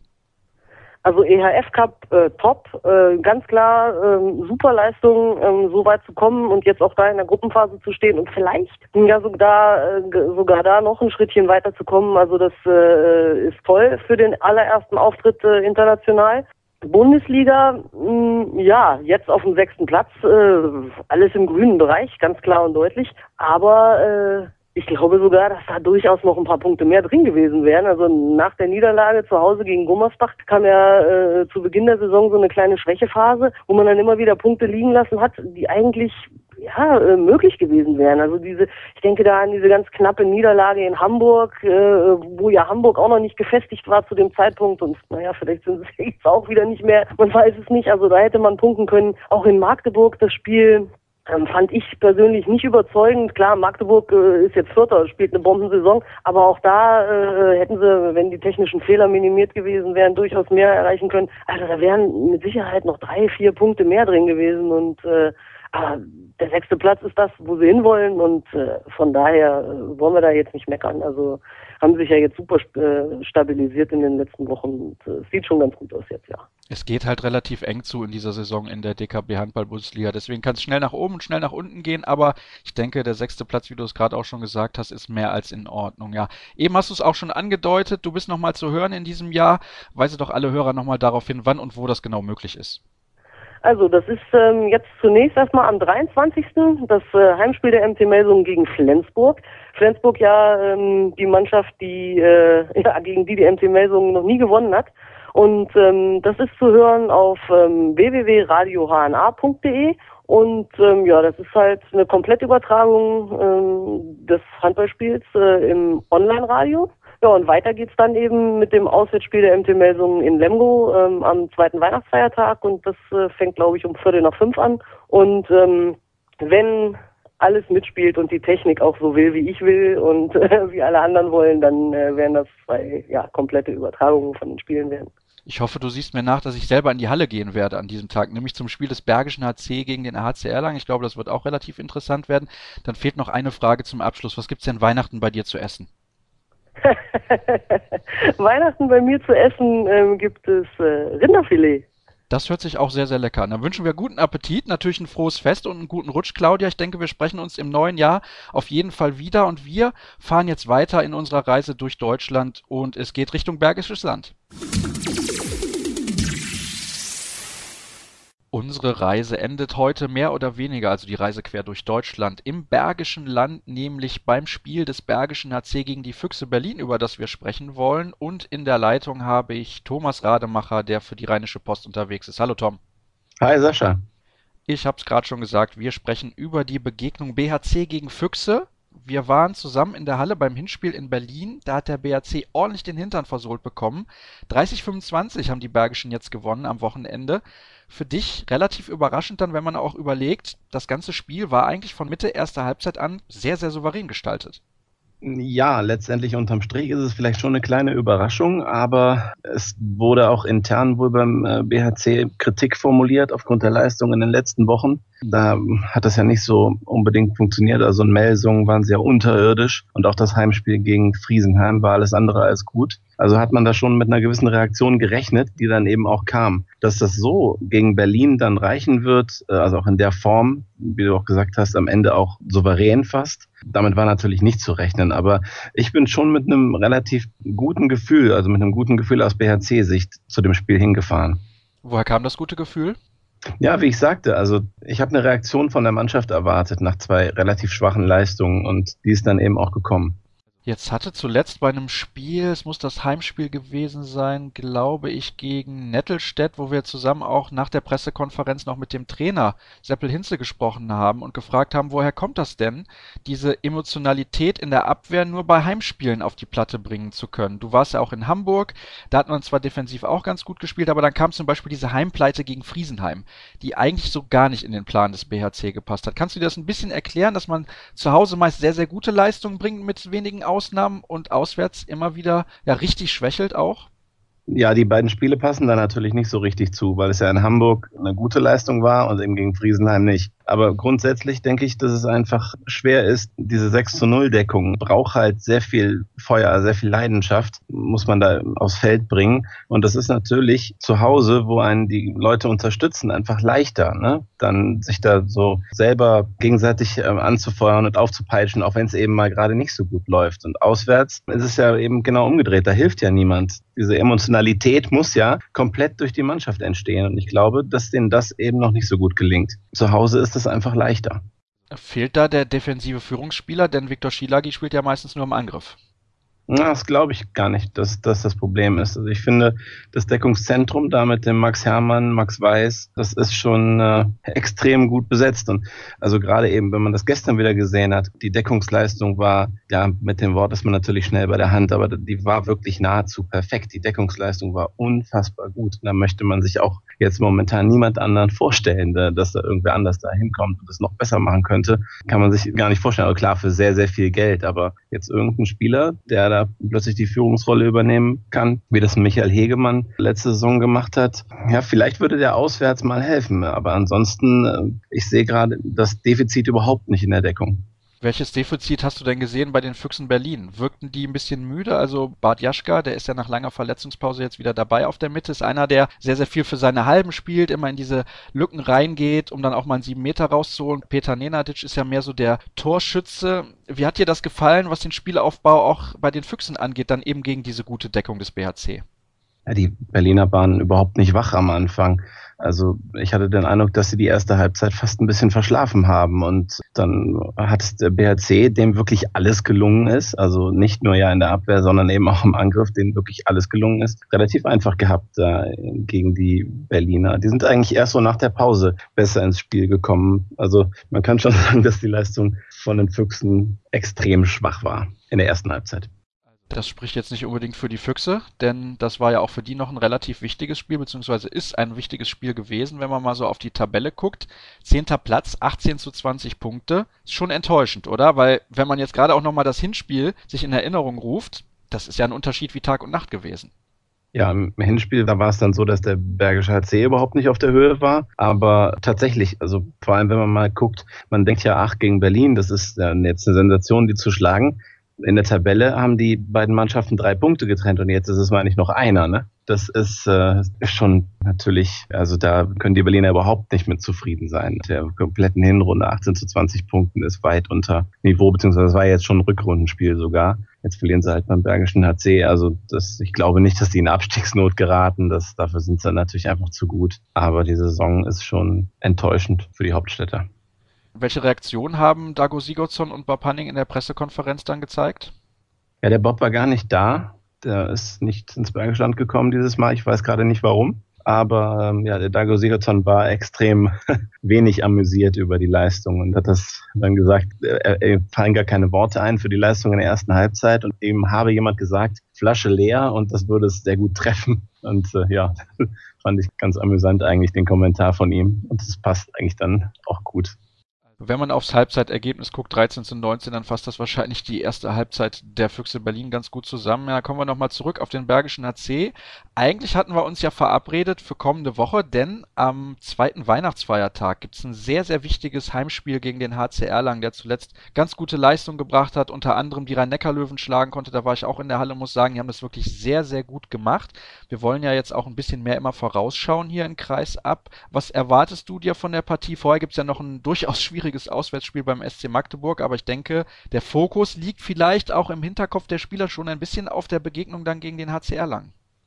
Also E H F Cup äh, top, äh, ganz klar, äh, super Leistung, äh, so weit zu kommen und jetzt auch da in der Gruppenphase zu stehen und vielleicht ja sogar, äh, sogar da noch ein Schrittchen weiter zu kommen. Also das äh, ist toll für den allerersten Auftritt äh, international. Bundesliga, mh, ja, jetzt auf dem sechsten Platz, äh, alles im grünen Bereich, ganz klar und deutlich, aber äh, ich glaube sogar, dass da durchaus noch ein paar Punkte mehr drin gewesen wären. Also nach der Niederlage zu Hause gegen Gummersbach kam ja äh, zu Beginn der Saison so eine kleine Schwächephase, wo man dann immer wieder Punkte liegen lassen hat, die eigentlich ja äh, möglich gewesen wären. Also diese, ich denke da an diese ganz knappe Niederlage in Hamburg, äh, wo ja Hamburg auch noch nicht gefestigt war zu dem Zeitpunkt und naja, vielleicht sind es jetzt auch wieder nicht mehr, man weiß es nicht. Also da hätte man punkten können. Auch in Magdeburg das Spiel Ähm, fand ich persönlich nicht überzeugend. Klar, Magdeburg äh, ist jetzt Vierter, spielt eine Bombensaison, aber auch da äh, hätten sie, wenn die technischen Fehler minimiert gewesen wären, durchaus mehr erreichen können. Also da wären mit Sicherheit noch drei, vier Punkte mehr drin gewesen und äh, aber der sechste Platz ist das, wo sie hinwollen und äh, von daher äh, wollen wir da jetzt nicht meckern. Also haben sich ja jetzt super äh, stabilisiert in den letzten Wochen und es äh, sieht schon ganz gut aus jetzt, ja. Es geht halt relativ eng zu in dieser Saison in der D K B Handball-Bundesliga. Deswegen kann es schnell nach oben und schnell nach unten gehen. Aber ich denke, der sechste Platz, wie du es gerade auch schon gesagt hast, ist mehr als in Ordnung. Ja, eben hast du es auch schon angedeutet. Du bist nochmal zu hören in diesem Jahr. Weise doch alle Hörer nochmal darauf hin, wann und wo das genau möglich ist. Also das ist ähm, jetzt zunächst erstmal am dreiundzwanzigsten das äh, Heimspiel der M T Melsungen gegen Flensburg. Flensburg ja ähm, die Mannschaft, die äh, ja, gegen die die M T Melsungen noch nie gewonnen hat. Und ähm, das ist zu hören auf ähm, w w w punkt radio h n a punkt d e und ähm, ja, das ist halt eine Komplettübertragung ähm, des Handballspiels äh, im Online-Radio. Ja, und weiter geht's dann eben mit dem Auswärtsspiel der M T Melsungen in Lemgo ähm, am zweiten Weihnachtsfeiertag und das äh, fängt, glaube ich, um Viertel nach fünf an. Und ähm, wenn alles mitspielt und die Technik auch so will, wie ich will und äh, wie alle anderen wollen, dann äh, werden das zwei ja, komplette Übertragungen von den Spielen werden. Ich hoffe, du siehst mir nach, dass ich selber in die Halle gehen werde an diesem Tag, nämlich zum Spiel des Bergischen H C gegen den H C Erlangen. Ich glaube, das wird auch relativ interessant werden. Dann fehlt noch eine Frage zum Abschluss. Was gibt's denn Weihnachten bei dir zu essen? Weihnachten bei mir zu essen ähm, gibt es äh, Rinderfilet. Das hört sich auch sehr, sehr lecker an. Dann wünschen wir guten Appetit, natürlich ein frohes Fest und einen guten Rutsch, Claudia. Ich denke, wir sprechen uns im neuen Jahr auf jeden Fall wieder und wir fahren jetzt weiter in unserer Reise durch Deutschland und es geht Richtung Bergisches Land. Unsere Reise endet heute mehr oder weniger, also die Reise quer durch Deutschland, im Bergischen Land, nämlich beim Spiel des Bergischen H C gegen die Füchse Berlin, über das wir sprechen wollen. Und in der Leitung habe ich Thomas Rademacher, der für die Rheinische Post unterwegs ist. Hallo Tom. Hi Sascha. Ich habe es gerade schon gesagt, wir sprechen über die Begegnung B H C gegen Füchse. Wir waren zusammen in der Halle beim Hinspiel in Berlin. Da hat der B H C ordentlich den Hintern versohlt bekommen. dreißig fünfundzwanzig haben die Bergischen jetzt gewonnen am Wochenende. Für dich relativ überraschend dann, wenn man auch überlegt, das ganze Spiel war eigentlich von Mitte erster Halbzeit an sehr, sehr souverän gestaltet. Ja, letztendlich unterm Strich ist es vielleicht schon eine kleine Überraschung, aber es wurde auch intern wohl beim B H C Kritik formuliert aufgrund der Leistung in den letzten Wochen. Da hat das ja nicht so unbedingt funktioniert. Also in Melsungen waren sie ja unterirdisch und auch das Heimspiel gegen Friesenheim war alles andere als gut. Also hat man da schon mit einer gewissen Reaktion gerechnet, die dann eben auch kam. Dass das so gegen Berlin dann reichen wird, also auch in der Form, wie du auch gesagt hast, am Ende auch souverän fast, damit war natürlich nicht zu rechnen. Aber ich bin schon mit einem relativ guten Gefühl, also mit einem guten Gefühl aus B H C-Sicht zu dem Spiel hingefahren. Woher kam das gute Gefühl? Ja, wie ich sagte, also ich habe eine Reaktion von der Mannschaft erwartet nach zwei relativ schwachen Leistungen und die ist dann eben auch gekommen. Jetzt hatte zuletzt bei einem Spiel, es muss das Heimspiel gewesen sein, glaube ich, gegen Nettelstedt, wo wir zusammen auch nach der Pressekonferenz noch mit dem Trainer Seppel Hinze gesprochen haben und gefragt haben, woher kommt das denn, diese Emotionalität in der Abwehr nur bei Heimspielen auf die Platte bringen zu können. Du warst ja auch in Hamburg, da hat man zwar defensiv auch ganz gut gespielt, aber dann kam zum Beispiel diese Heimpleite gegen Friesenheim, die eigentlich so gar nicht in den Plan des B H C gepasst hat. Kannst du dir das ein bisschen erklären, dass man zu Hause meist sehr, sehr gute Leistungen bringt mit wenigen Ausnahmen und auswärts immer wieder ja richtig schwächelt auch? Ja, die beiden Spiele passen da natürlich nicht so richtig zu, weil es ja in Hamburg eine gute Leistung war und eben gegen Friesenheim nicht. Aber grundsätzlich denke ich, dass es einfach schwer ist, diese sechs zu null Deckung braucht halt sehr viel Feuer, sehr viel Leidenschaft, muss man da aufs Feld bringen. Und das ist natürlich zu Hause, wo einen die Leute unterstützen, einfach leichter, ne? Dann sich da so selber gegenseitig äh, anzufeuern und aufzupeitschen, auch wenn es eben mal gerade nicht so gut läuft. Und auswärts ist es ja eben genau umgedreht, da hilft ja niemand. Diese Emotionalität muss ja komplett durch die Mannschaft entstehen. Und ich glaube, dass denen das eben noch nicht so gut gelingt. Zu Hause ist es einfach leichter. Fehlt da der defensive Führungsspieler? Denn Viktor Schielagi spielt ja meistens nur im Angriff. Na, das glaube ich gar nicht, dass das das Problem ist. Also ich finde, das Deckungszentrum da mit dem Max Hermann, Max Weiß, das ist schon äh, extrem gut besetzt. Und also gerade eben, wenn man das gestern wieder gesehen hat, die Deckungsleistung war, ja, mit dem Wort ist man natürlich schnell bei der Hand, aber die war wirklich nahezu perfekt. Die Deckungsleistung war unfassbar gut. Und da möchte man sich auch jetzt momentan niemand anderen vorstellen, dass da irgendwer anders da hinkommt und das noch besser machen könnte. Kann man sich gar nicht vorstellen. Aber klar, für sehr, sehr viel Geld. Aber jetzt irgendein Spieler, der da plötzlich die Führungsrolle übernehmen kann, wie das Michael Hegemann letzte Saison gemacht hat. Ja, vielleicht würde der auswärts mal helfen, aber ansonsten, ich sehe gerade das Defizit überhaupt nicht in der Deckung. Welches Defizit hast du denn gesehen bei den Füchsen Berlin? Wirkten die ein bisschen müde? Also Bart Jaschka, der ist ja nach langer Verletzungspause jetzt wieder dabei auf der Mitte, ist einer, der sehr, sehr viel für seine Halben spielt, immer in diese Lücken reingeht, um dann auch mal einen sieben Meter rauszuholen. Peter Nenadic ist ja mehr so der Torschütze. Wie hat dir das gefallen, was den Spielaufbau auch bei den Füchsen angeht, dann eben gegen diese gute Deckung des B H C? Ja, die Berliner waren überhaupt nicht wach am Anfang. Also ich hatte den Eindruck, dass sie die erste Halbzeit fast ein bisschen verschlafen haben und dann hat der B H C, dem wirklich alles gelungen ist, also nicht nur ja in der Abwehr, sondern eben auch im Angriff, dem wirklich alles gelungen ist, relativ einfach gehabt äh, gegen die Berliner. Die sind eigentlich erst so nach der Pause besser ins Spiel gekommen. Also man kann schon sagen, dass die Leistung von den Füchsen extrem schwach war in der ersten Halbzeit. Das spricht jetzt nicht unbedingt für die Füchse, denn das war ja auch für die noch ein relativ wichtiges Spiel, beziehungsweise ist ein wichtiges Spiel gewesen, wenn man mal so auf die Tabelle guckt. Zehnter Platz, achtzehn zu zwanzig Punkte. Ist schon enttäuschend, oder? Weil, wenn man jetzt gerade auch nochmal das Hinspiel sich in Erinnerung ruft, das ist ja ein Unterschied wie Tag und Nacht gewesen. Ja, im Hinspiel, da war es dann so, dass der Bergische H C überhaupt nicht auf der Höhe war. Aber tatsächlich, also vor allem, wenn man mal guckt, man denkt ja, ach, gegen Berlin, das ist ja jetzt eine Sensation, die zu schlagen. In der Tabelle haben die beiden Mannschaften drei Punkte getrennt und jetzt ist es, meine ich, noch einer, ne? Das ist, äh, ist schon natürlich, also da können die Berliner überhaupt nicht mit zufrieden sein. Der kompletten Hinrunde, achtzehn zu zwanzig Punkten, ist weit unter Niveau, beziehungsweise es war jetzt schon ein Rückrundenspiel sogar. Jetzt verlieren sie halt beim Bergischen H C, also das, ich glaube nicht, dass die in Abstiegsnot geraten, das, dafür sind sie natürlich einfach zu gut. Aber die Saison ist schon enttäuschend für die Hauptstädter. Welche Reaktion haben Dago Sigurdsson und Bob Hanning in der Pressekonferenz dann gezeigt? Ja, der Bob war gar nicht da. Der ist nicht ins Bergische Land gekommen dieses Mal. Ich weiß gerade nicht warum. Aber ähm, ja, der Dago Sigurdsson war extrem wenig amüsiert über die Leistung und hat das dann gesagt, er, er fallen gar keine Worte ein für die Leistung in der ersten Halbzeit. Und eben habe jemand gesagt, Flasche leer, und das würde es sehr gut treffen. Und äh, ja, fand ich ganz amüsant eigentlich den Kommentar von ihm. Und das passt eigentlich dann auch gut. Wenn man aufs Halbzeitergebnis guckt, dreizehn zu neunzehn, dann fasst das wahrscheinlich die erste Halbzeit der Füchse Berlin ganz gut zusammen. Ja, kommen wir nochmal zurück auf den Bergischen H C. Eigentlich hatten wir uns ja verabredet für kommende Woche, denn am zweiten Weihnachtsfeiertag gibt es ein sehr, sehr wichtiges Heimspiel gegen den H C Erlangen, der zuletzt ganz gute Leistung gebracht hat, unter anderem die Rhein-Neckar-Löwen schlagen konnte. Da war ich auch in der Halle, muss sagen, die haben das wirklich sehr, sehr gut gemacht. Wir wollen ja jetzt auch ein bisschen mehr immer vorausschauen hier in Kreisab. Was erwartest du dir von der Partie? Vorher gibt es ja noch ein durchaus schwieriges Auswärtsspiel beim S C Magdeburg, aber ich denke, der Fokus liegt vielleicht auch im Hinterkopf der Spieler schon ein bisschen auf der Begegnung dann gegen den H C Erlangen.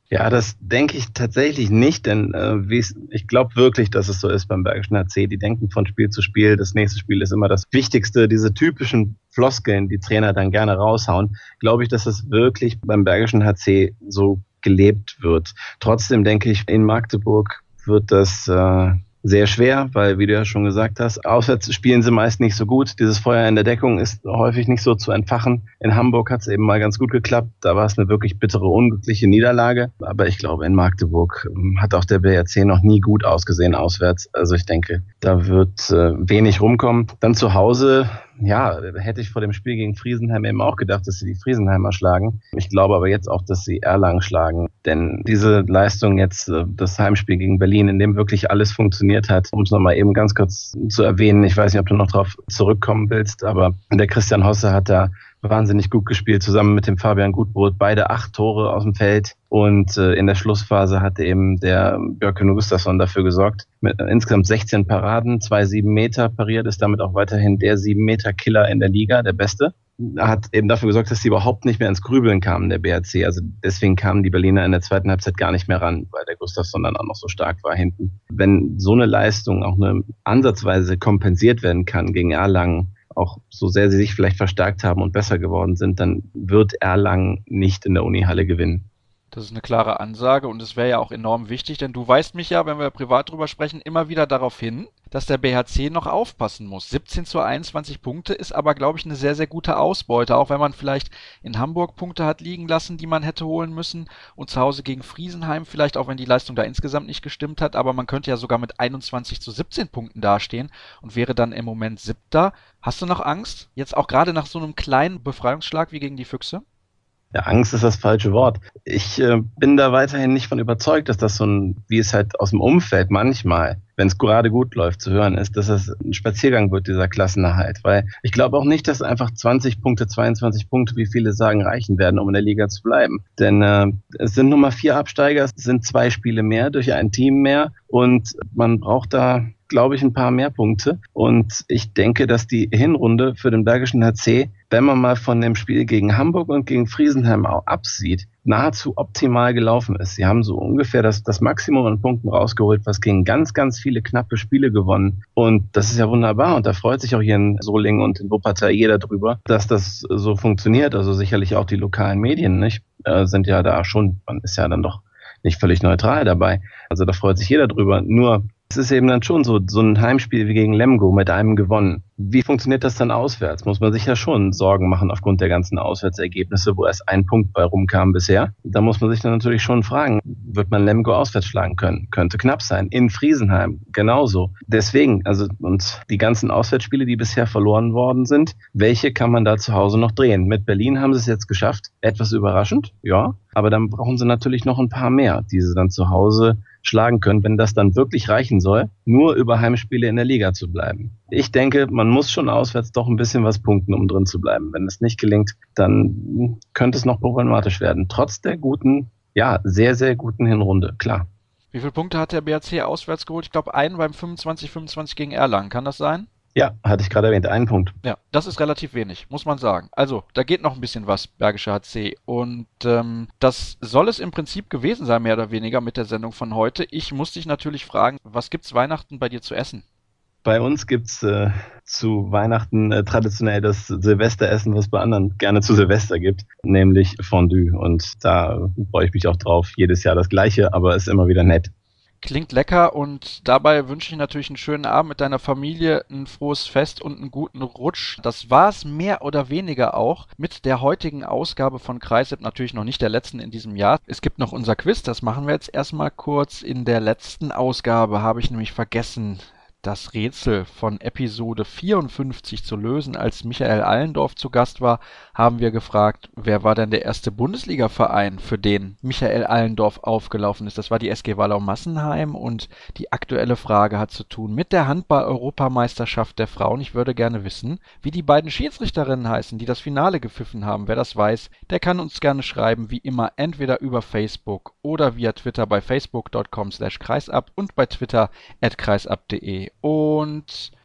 Ja, das denke ich tatsächlich nicht, denn äh, wie's, ich glaube wirklich, dass es so ist beim Bergischen H C. Die denken von Spiel zu Spiel, das nächste Spiel ist immer das Wichtigste. Diese typischen Floskeln, die Trainer dann gerne raushauen, glaube ich, dass es wirklich beim Bergischen H C so gelebt wird. Trotzdem denke ich, in Magdeburg wird das äh, sehr schwer, weil, wie du ja schon gesagt hast, auswärts spielen sie meist nicht so gut. Dieses Feuer in der Deckung ist häufig nicht so zu entfachen. In Hamburg hat es eben mal ganz gut geklappt. Da war es eine wirklich bittere, unglückliche Niederlage. Aber ich glaube, in Magdeburg hat auch der B R C noch nie gut ausgesehen auswärts. Also ich denke, da wird äh, wenig rumkommen. Dann zu Hause, ja, hätte ich vor dem Spiel gegen Friesenheim eben auch gedacht, dass sie die Friesenheimer schlagen. Ich glaube aber jetzt auch, dass sie Erlangen schlagen. Denn diese Leistung jetzt, das Heimspiel gegen Berlin, in dem wirklich alles funktioniert hat, um es nochmal eben ganz kurz zu erwähnen, ich weiß nicht, ob du noch drauf zurückkommen willst, aber der Christian Hosse hat da wahnsinnig gut gespielt, zusammen mit dem Fabian Gutbrot, beide acht Tore aus dem Feld. Und äh, in der Schlussphase hatte eben der Björkön Gustafsson dafür gesorgt. Mit äh, insgesamt sechzehn Paraden, zwei sieben Meter pariert, ist damit auch weiterhin der sieben Meter Killer in der Liga, der Beste. Er hat eben dafür gesorgt, dass sie überhaupt nicht mehr ins Grübeln kamen, der B R C. Also deswegen kamen die Berliner in der zweiten Halbzeit gar nicht mehr ran, weil der Gustafsson dann auch noch so stark war hinten. Wenn so eine Leistung auch eine ansatzweise kompensiert werden kann gegen Erlangen, auch so sehr sie sich vielleicht verstärkt haben und besser geworden sind, dann wird Erlangen nicht in der Unihalle gewinnen. Das ist eine klare Ansage und es wäre ja auch enorm wichtig, denn du weist mich ja, wenn wir privat drüber sprechen, immer wieder darauf hin, dass der B H C noch aufpassen muss. siebzehn zu einundzwanzig Punkte ist aber, glaube ich, eine sehr, sehr gute Ausbeute, auch wenn man vielleicht in Hamburg Punkte hat liegen lassen, die man hätte holen müssen und zu Hause gegen Friesenheim vielleicht, auch wenn die Leistung da insgesamt nicht gestimmt hat, aber man könnte ja sogar mit einundzwanzig zu siebzehn Punkten dastehen und wäre dann im Moment Siebter. Hast du noch Angst? Jetzt auch gerade nach so einem kleinen Befreiungsschlag wie gegen die Füchse? Ja, Angst ist das falsche Wort. Ich äh, bin da weiterhin nicht von überzeugt, dass das so ein, wie es halt aus dem Umfeld manchmal, wenn es gerade gut läuft, zu hören ist, dass es ein Spaziergang wird, dieser Klassenerhalt. Weil ich glaube auch nicht, dass einfach zwanzig Punkte, zweiundzwanzig Punkte, wie viele sagen, reichen werden, um in der Liga zu bleiben. Denn äh, es sind nur mal vier Absteiger, es sind zwei Spiele mehr durch ein Team mehr und man braucht da, glaube ich, ein paar mehr Punkte. Und ich denke, dass die Hinrunde für den Bergischen H C, wenn man mal von dem Spiel gegen Hamburg und gegen Friesenheim auch absieht, nahezu optimal gelaufen ist. Sie haben so ungefähr das, das Maximum an Punkten rausgeholt, was gegen ganz, ganz viele knappe Spiele gewonnen. Und das ist ja wunderbar. Und da freut sich auch hier in Solingen und in Wuppertal jeder drüber, dass das so funktioniert. Also sicherlich auch die lokalen Medien, nicht? Äh, sind ja da schon, man ist ja dann doch nicht völlig neutral dabei. Also da freut sich jeder drüber. Nur es ist eben dann schon so, so ein Heimspiel wie gegen Lemgo mit einem gewonnen. Wie funktioniert das dann auswärts? Muss man sich ja schon Sorgen machen aufgrund der ganzen Auswärtsergebnisse, wo erst ein Punkt bei rumkam bisher. Da muss man sich dann natürlich schon fragen, wird man Lemgo auswärts schlagen können? Könnte knapp sein. In Friesenheim genauso. Deswegen, also und die ganzen Auswärtsspiele, die bisher verloren worden sind, welche kann man da zu Hause noch drehen? Mit Berlin haben sie es jetzt geschafft. Etwas überraschend, ja. Aber dann brauchen sie natürlich noch ein paar mehr, die sie dann zu Hause schlagen können, wenn das dann wirklich reichen soll, nur über Heimspiele in der Liga zu bleiben. Ich denke, man muss schon auswärts doch ein bisschen was punkten, um drin zu bleiben. Wenn es nicht gelingt, dann könnte es noch problematisch werden. Trotz der guten, ja, sehr, sehr guten Hinrunde, klar. Wie viele Punkte hat der B R C auswärts geholt? Ich glaube, einen beim fünfundzwanzig fünfundzwanzig gegen Erlangen. Kann das sein? Ja, hatte ich gerade erwähnt, einen Punkt. Ja, das ist relativ wenig, muss man sagen. Also, da geht noch ein bisschen was, Bergischer H C. Und ähm, das soll es im Prinzip gewesen sein, mehr oder weniger, mit der Sendung von heute. Ich muss dich natürlich fragen, was gibt's Weihnachten bei dir zu essen? Bei uns gibt's äh, zu Weihnachten äh, traditionell das Silvesteressen, was bei anderen gerne zu Silvester gibt, nämlich Fondue. Und da freue ich mich auch drauf. Jedes Jahr das Gleiche, aber ist immer wieder nett. Klingt lecker und dabei wünsche ich natürlich einen schönen Abend mit deiner Familie, ein frohes Fest und einen guten Rutsch. Das war's mehr oder weniger auch mit der heutigen Ausgabe von Kreisab, natürlich noch nicht der letzten in diesem Jahr. Es gibt noch unser Quiz, das machen wir jetzt erstmal kurz. In der letzten Ausgabe habe ich nämlich vergessen, das Rätsel von Episode vierundfünfzig zu lösen. Als Michael Allendorf zu Gast war, haben wir gefragt, wer war denn der erste Bundesliga-Verein, für den Michael Allendorf aufgelaufen ist. Das war die S G Wallau-Massenheim und die aktuelle Frage hat zu tun mit der Handball-Europameisterschaft der Frauen. Ich würde gerne wissen, wie die beiden Schiedsrichterinnen heißen, die das Finale gepfiffen haben. Wer das weiß, der kann uns gerne schreiben, wie immer entweder über Facebook oder via Twitter bei facebook punkt com slash kreisab und bei Twitter at kreisab punkt de. Und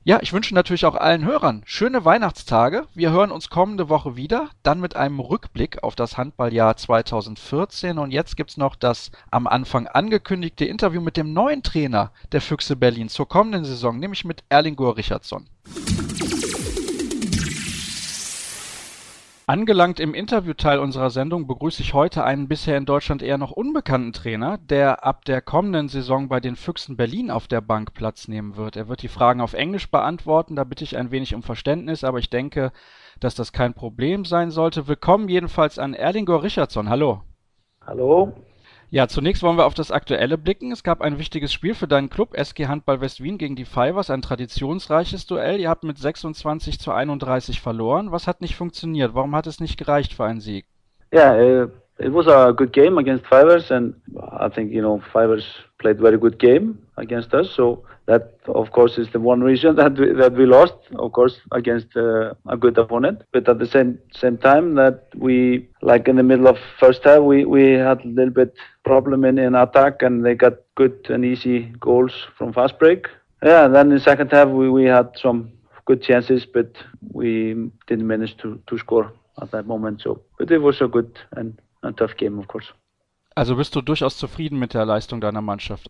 Ja, ich wünsche natürlich auch allen Hörern schöne Weihnachtstage. Wir hören uns kommende Woche wieder, dann mit einem Rückblick auf das Handballjahr zweitausendvierzehn. Und jetzt gibt's noch das am Anfang angekündigte Interview mit dem neuen Trainer der Füchse Berlin zur kommenden Saison, nämlich mit Erlingur Richardsson. Angelangt im Interviewteil unserer Sendung begrüße ich heute einen bisher in Deutschland eher noch unbekannten Trainer, der ab der kommenden Saison bei den Füchsen Berlin auf der Bank Platz nehmen wird. Er wird die Fragen auf Englisch beantworten, da bitte ich ein wenig um Verständnis, aber ich denke, dass das kein Problem sein sollte. Willkommen jedenfalls an Erlingur Richardsson. Hallo. Hallo. Ja, zunächst wollen wir auf das Aktuelle blicken. Es gab ein wichtiges Spiel für deinen Club, S G Handball West-Wien gegen die Fivers, ein traditionsreiches Duell. Ihr habt mit sechsundzwanzig zu einunddreißig verloren. Was hat nicht funktioniert? Warum hat es nicht gereicht für einen Sieg? Yeah, uh, it was a good game against Fivers, and I think, you know, Fivers played very good game against us, so that, of course, is the one reason that we, that we lost, of course, against uh, a good opponent. But at the same same time, that we, like in the middle of first half, we, we had a little bit problem in, in attack, and they got good and easy goals from fast break. Yeah, and then in the second half, we, we had some good chances, but we didn't manage to, to score at that moment. So, but it was a good and a tough game, of course. Also bist du durchaus zufrieden mit der Leistung deiner Mannschaft?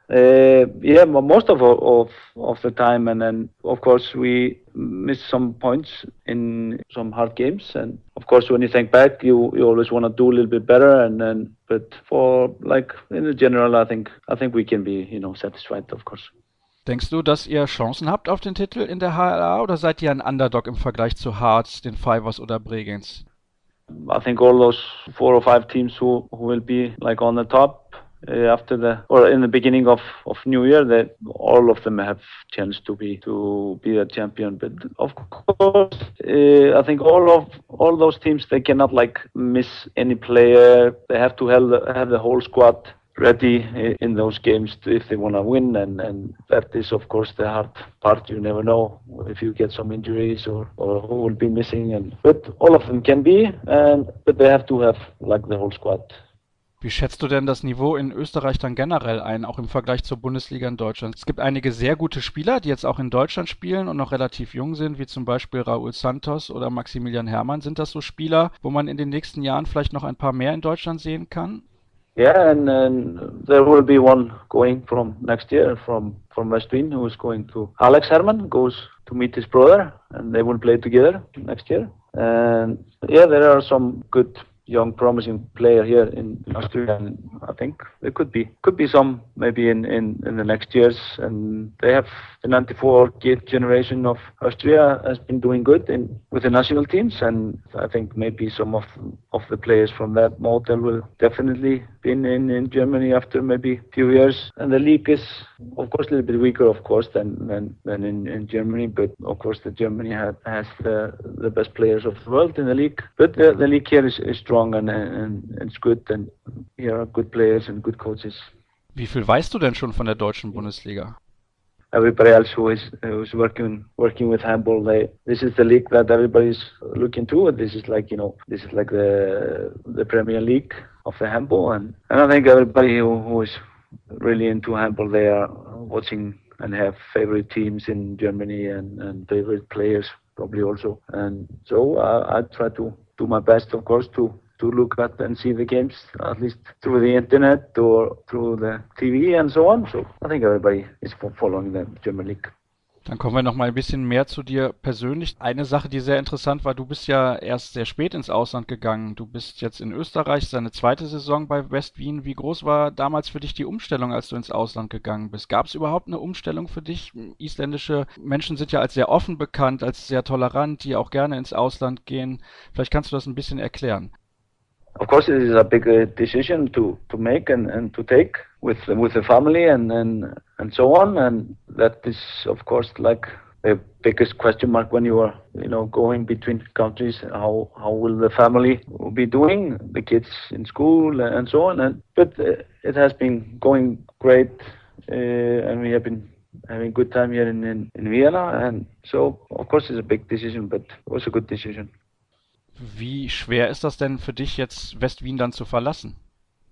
Uh, yeah, most of of of the time, and then of course we missed some points in some hard games, and of course when you think back, you you always want to do a little bit better, and then but for like in the general, I think I think we can be, you know, satisfied, of course. Denkst du, dass ihr Chancen habt auf den Titel in der H L A oder seid ihr ein Underdog im Vergleich zu Harz, den Fivers oder Bregenz? I think all those four or five teams who, who will be like on the top uh, after the or in the beginning of, of New Year, that all of them have chance to be to be a champion. But of course, uh, I think all of all those teams, they cannot like miss any player. They have to have the, have the whole squad ready in those games if they want to win, and, and that is of course the hard part. You never know if you get some injuries or, or who will be missing, and but all of them can be, and but they have to have like the whole squad. Wie schätzt du denn das Niveau in Österreich dann generell ein, auch im Vergleich zur Bundesliga in Deutschland? Es gibt einige sehr gute Spieler, die jetzt auch in Deutschland spielen und noch relativ jung sind, wie zum Beispiel Raúl Santos oder Maximilian Hermann. Sind das so Spieler, wo man in den nächsten Jahren vielleicht noch ein paar mehr in Deutschland sehen kann? Yeah, and, and there will be one going from next year from from West-Wien who is going to Alex Herman goes to meet his brother, and they will play together next year. And yeah, there are some good young promising player here in Austria, and I think there could be could be some maybe in, in, in the next years. And they have the ninety-four kid generation of Austria has been doing good in with the national teams, and I think maybe some of of the players from that model will definitely be in, in, in Germany after maybe a few years. And the league is of course a little bit weaker, of course, than than, than in, in Germany, but of course the Germany has, has the the best players of the world in the league. But the, the league here is, is strong. And, and it's good, and here are good players and good coaches. Wie viel weißt du denn schon von der deutschen Bundesliga? Everybody else who is who's working working with handball, they this is the league that everybody's looking to. This is like, you know, this is like the the Premier League of the handball, and, and I think everybody who, who is really into handball, they are watching and have favorite teams in Germany and, and favorite players probably also. And so I, I try to do my best, of course, to to look at and see the games, at least through the internet or through the T V and so on. So I think everybody is following the German League. Dann kommen wir noch mal ein bisschen mehr zu dir persönlich. Eine Sache, die sehr interessant war, du bist ja erst sehr spät ins Ausland gegangen. Du bist jetzt in Österreich, seine zweite Saison bei West-Wien. Wie groß war damals für dich die Umstellung, als du ins Ausland gegangen bist? Gab es überhaupt eine Umstellung für dich? Isländische Menschen sind ja als sehr offen bekannt, als sehr tolerant, die auch gerne ins Ausland gehen. Vielleicht kannst du das ein bisschen erklären. Of course, it is a big uh, decision to, to make and, and to take with with the family and, and and so on, and that is of course like the biggest question mark when you are, you know, going between countries. How how will the family be doing, the kids in school and so on? And but uh, it has been going great, uh, and we have been having a good time here in, in in Vienna, and so of course it's a big decision, but it was a good decision. Wie schwer ist das denn für dich jetzt, West-Wien dann zu verlassen?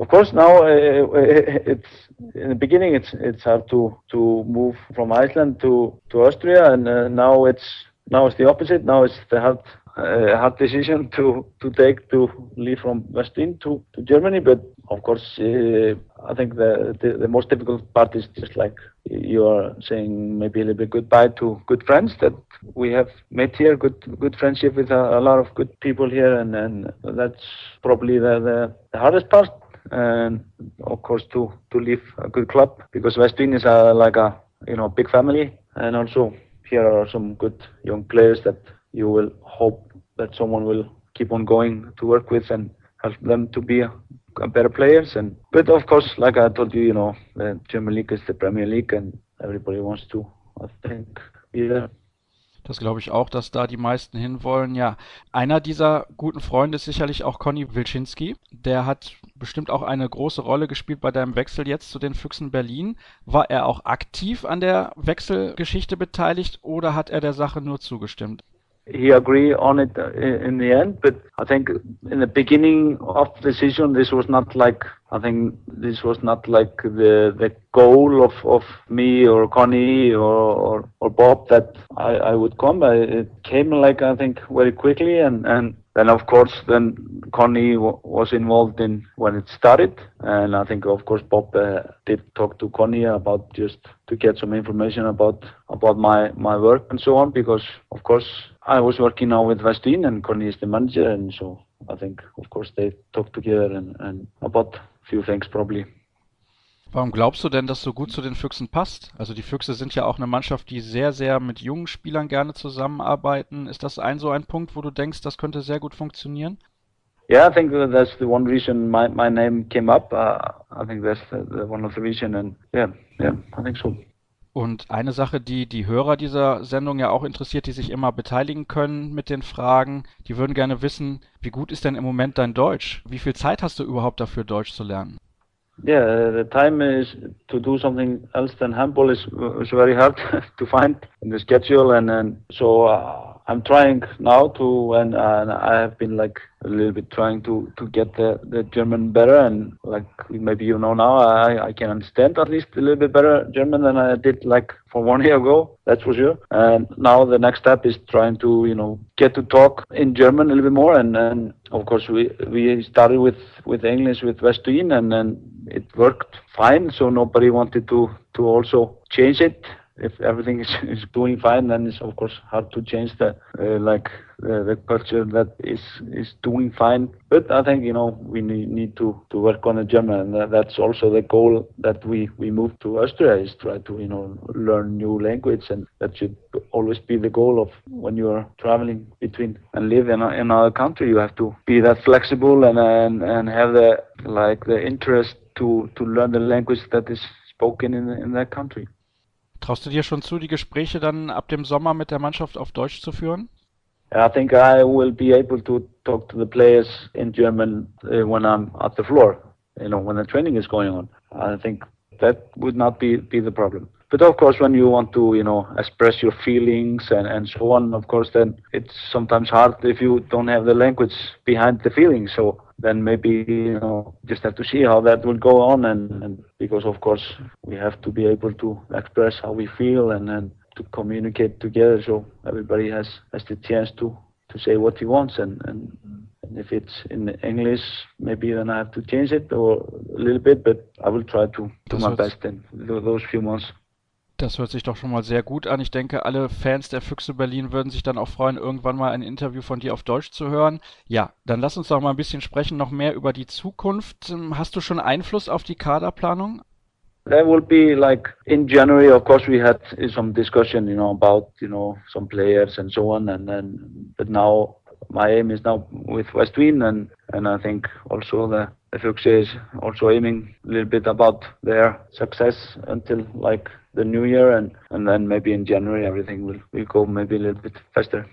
of course, now uh, it's in the beginning. It's it's hard to, to move from Iceland to, to Austria, and uh, now it's now it's the opposite. Now it's the hard uh, hard decision to, to take to leave from Western to, to Germany. But of course, uh, I think the, the the most difficult part is just like you are saying, maybe a little bit goodbye to good friends that we have met here. Good good friendship with a, a lot of good people here, and, and that's probably the, the, the hardest part. And of course to, to leave a good club, because Western is a, like a you know big family, and also here are some good young players that you will hope that someone will keep on going to work with and help them to be a, a better players. And but of course, like I told you, you know the German League is the Premier League, and everybody wants to, I think, be there. Das glaube ich auch, dass da die meisten hinwollen. Ja, einer dieser guten Freunde ist sicherlich auch Conny Wilczynski. Der hat bestimmt auch eine große Rolle gespielt bei deinem Wechsel jetzt zu den Füchsen Berlin. War er auch aktiv an der Wechselgeschichte beteiligt oder hat er der Sache nur zugestimmt? He agreed on it in the end, but I think in the beginning of the season, this was not like, I think this was not like the the goal of, of me or Conny or, or, or Bob that I, I would come. I, it came like, I think, very quickly, and, and then of course then Conny w was involved in when it started, and I think of course Bob uh, did talk to Conny about just to get some information about about my my work and so on, because of course I was working now with Western and Conny is the manager, and so I think of course they talked together and, and about a few things probably. Warum glaubst du denn, dass so gut zu den Füchsen passt? Also die Füchse sind ja auch eine Mannschaft, die sehr, sehr mit jungen Spielern gerne zusammenarbeiten. Ist das ein so ein Punkt, wo du denkst, das könnte sehr gut funktionieren? Yeah, I think that's the one reason my, my name came up. Uh, I think that's the, the one of the reason, and yeah, yeah, I think so. Und eine Sache, die die Hörer dieser Sendung ja auch interessiert, die sich immer beteiligen können mit den Fragen, die würden gerne wissen, wie gut ist denn im Moment dein Deutsch? Wie viel Zeit hast du überhaupt dafür, Deutsch zu lernen? Yeah, the time is to do something else than handball is, is very hard to find in the schedule, and, and so uh, I'm trying now to, and, uh, and I have been like a little bit trying to, to get the, the German better, and like maybe you know now, I, I can understand at least a little bit better German than I did like for one year ago, that's for sure. And now the next step is trying to, you know, get to talk in German a little bit more, and, and of course we, we started with, with English with Western, and then it worked fine, so nobody wanted to, to also change it. If everything is, is doing fine, then it's of course hard to change the uh, like uh, the culture that is is doing fine. But I think you know we need, need to, to work on the German, and that, that's also the goal that we we moved to Austria, is try to you know learn new language, and that should always be the goal of when you are traveling between and live in a, in another country. You have to be that flexible and and and have the like the interest to to learn the language that is spoken in in that country. Traust du dir schon zu, die Gespräche dann ab dem Sommer mit der Mannschaft auf Deutsch zu führen? I think I will be able to talk to the players in German uh, when I'm at the floor, you know, when the training is going on. I think that would not be, be the problem. But of course, when you want to, you know, express your feelings and, and so on, of course, then it's sometimes hard if you don't have the language behind the feelings. So then maybe, you know, just have to see how that will go on, and, and because of course we have to be able to express how we feel and then to communicate together, so everybody has, has the chance to, to say what he wants, and, and, and if it's in English, maybe then I have to change it or a little bit, but I will try to do my best in those few months. Das hört sich doch schon mal sehr gut an. Ich denke, alle Fans der Füchse Berlin würden sich dann auch freuen, irgendwann mal ein Interview von dir auf Deutsch zu hören. Ja, dann lass uns doch mal ein bisschen sprechen, noch mehr über die Zukunft. Hast du schon Einfluss auf die Kaderplanung? There will be like in January, of course, we had some discussion, you know, about, you know, some players and so on, and then, but now my aim is now with Western, and, and I think also the, the Füchse is also aiming a little bit about their success until like the new year, and, and then maybe in January everything will, will go maybe a little bit faster.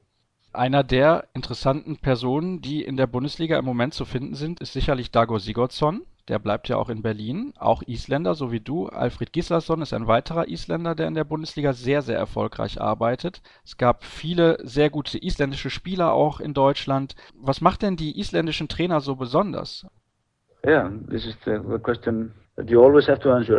Einer der interessanten Personen, die in der Bundesliga im Moment zu finden sind, ist sicherlich Dago Sigurdsson. Der bleibt ja auch in Berlin, auch Isländer, so wie du. Alfred Gislason ist ein weiterer Isländer, der in der Bundesliga sehr, sehr erfolgreich arbeitet. Es gab viele sehr gute isländische Spieler auch in Deutschland. Was macht denn die isländischen Trainer so besonders? Yeah, this is the, the question that you always have to answer.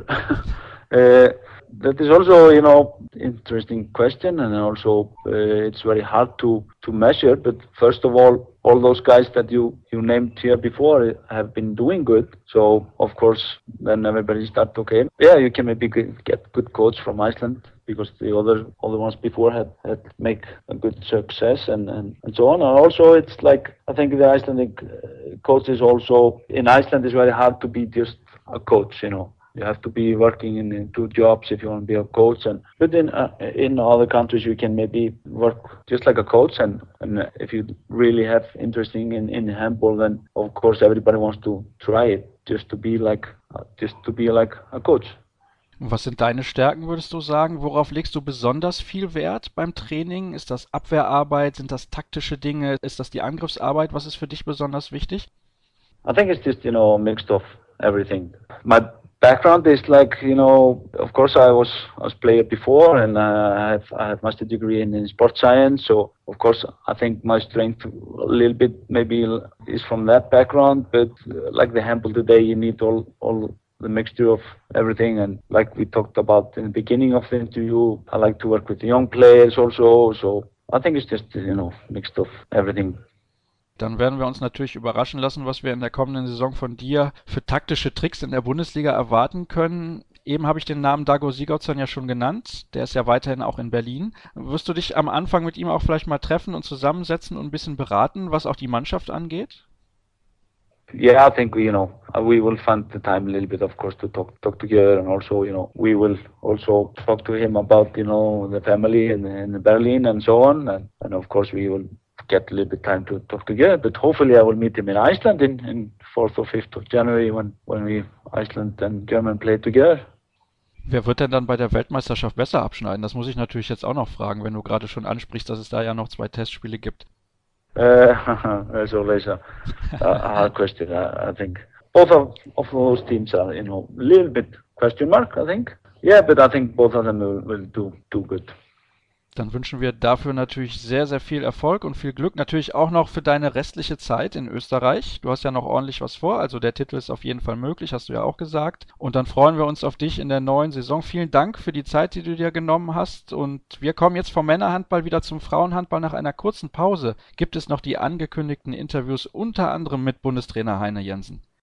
uh, that is also, you know, interesting question, and also uh, it's very hard to, to measure. But first of all, all those guys that you, you named here before have been doing good. So of course, then everybody starts, okay, yeah, you can maybe get good coach from Iceland, because the other other ones before had, had make a good success and, and, and so on. And also it's like, I think the Icelandic coaches also, in Iceland it's very hard to be just a coach, you know. You have to be working in, in two jobs if you want to be a coach. And but in uh, in other countries you can maybe work just like a coach. And, and if you really have interest in, in handball, then of course everybody wants to try it, just to be like uh, just to be like a coach. Was sind deine Stärken, würdest du sagen? Worauf legst du besonders viel Wert beim Training? Ist das Abwehrarbeit? Sind das taktische Dinge? Ist das die Angriffsarbeit? Was ist für dich besonders wichtig? I think it's just, you know, mixed of everything. My background is like, you know, of course I was I was player before, and uh, I have I have master degree in, in sports science. So of course I think my strength a little bit maybe is from that background. But uh, like the handball today, you need all all the mixture of everything. And like we talked about in the beginning of the interview, I like to work with the young players also. So I think it's just, you know, mixed of everything. Dann werden wir uns natürlich überraschen lassen, was wir in der kommenden Saison von dir für taktische Tricks in der Bundesliga erwarten können. Eben habe ich den Namen Dago Sigurdsson ja schon genannt. Der ist ja weiterhin auch in Berlin. Wirst du dich am Anfang mit ihm auch vielleicht mal treffen und zusammensetzen und ein bisschen beraten, was auch die Mannschaft angeht? Yeah, I think, you know, we will find the time a little bit, of course, to talk talk together, and also, you know, we will also talk to him about, you know, the family in, in Berlin and so on, and, and of course we will get a little bit time to talk together. But hopefully I will meet him in Iceland in, in fourth or fifth of January when when we Iceland and Germany play together. Wer wird denn dann bei der Weltmeisterschaft besser abschneiden? Das muss ich natürlich jetzt auch noch fragen, wenn du gerade schon ansprichst, dass es da ja noch zwei Testspiele gibt. Uh, that's always a, a hard question. I, I think both of, of those teams are, you know, a little bit question mark, I think. Yeah, but I think both of them will, will do, do good. Dann wünschen wir dafür natürlich sehr, sehr viel Erfolg und viel Glück. Natürlich auch noch für deine restliche Zeit in Österreich. Du hast ja noch ordentlich was vor, also der Titel ist auf jeden Fall möglich, hast du ja auch gesagt. Und dann freuen wir uns auf dich in der neuen Saison. Vielen Dank für die Zeit, die du dir genommen hast. Und wir kommen jetzt vom Männerhandball wieder zum Frauenhandball. Nach einer kurzen Pause gibt es noch die angekündigten Interviews, unter anderem mit Bundestrainer Heine Jensen.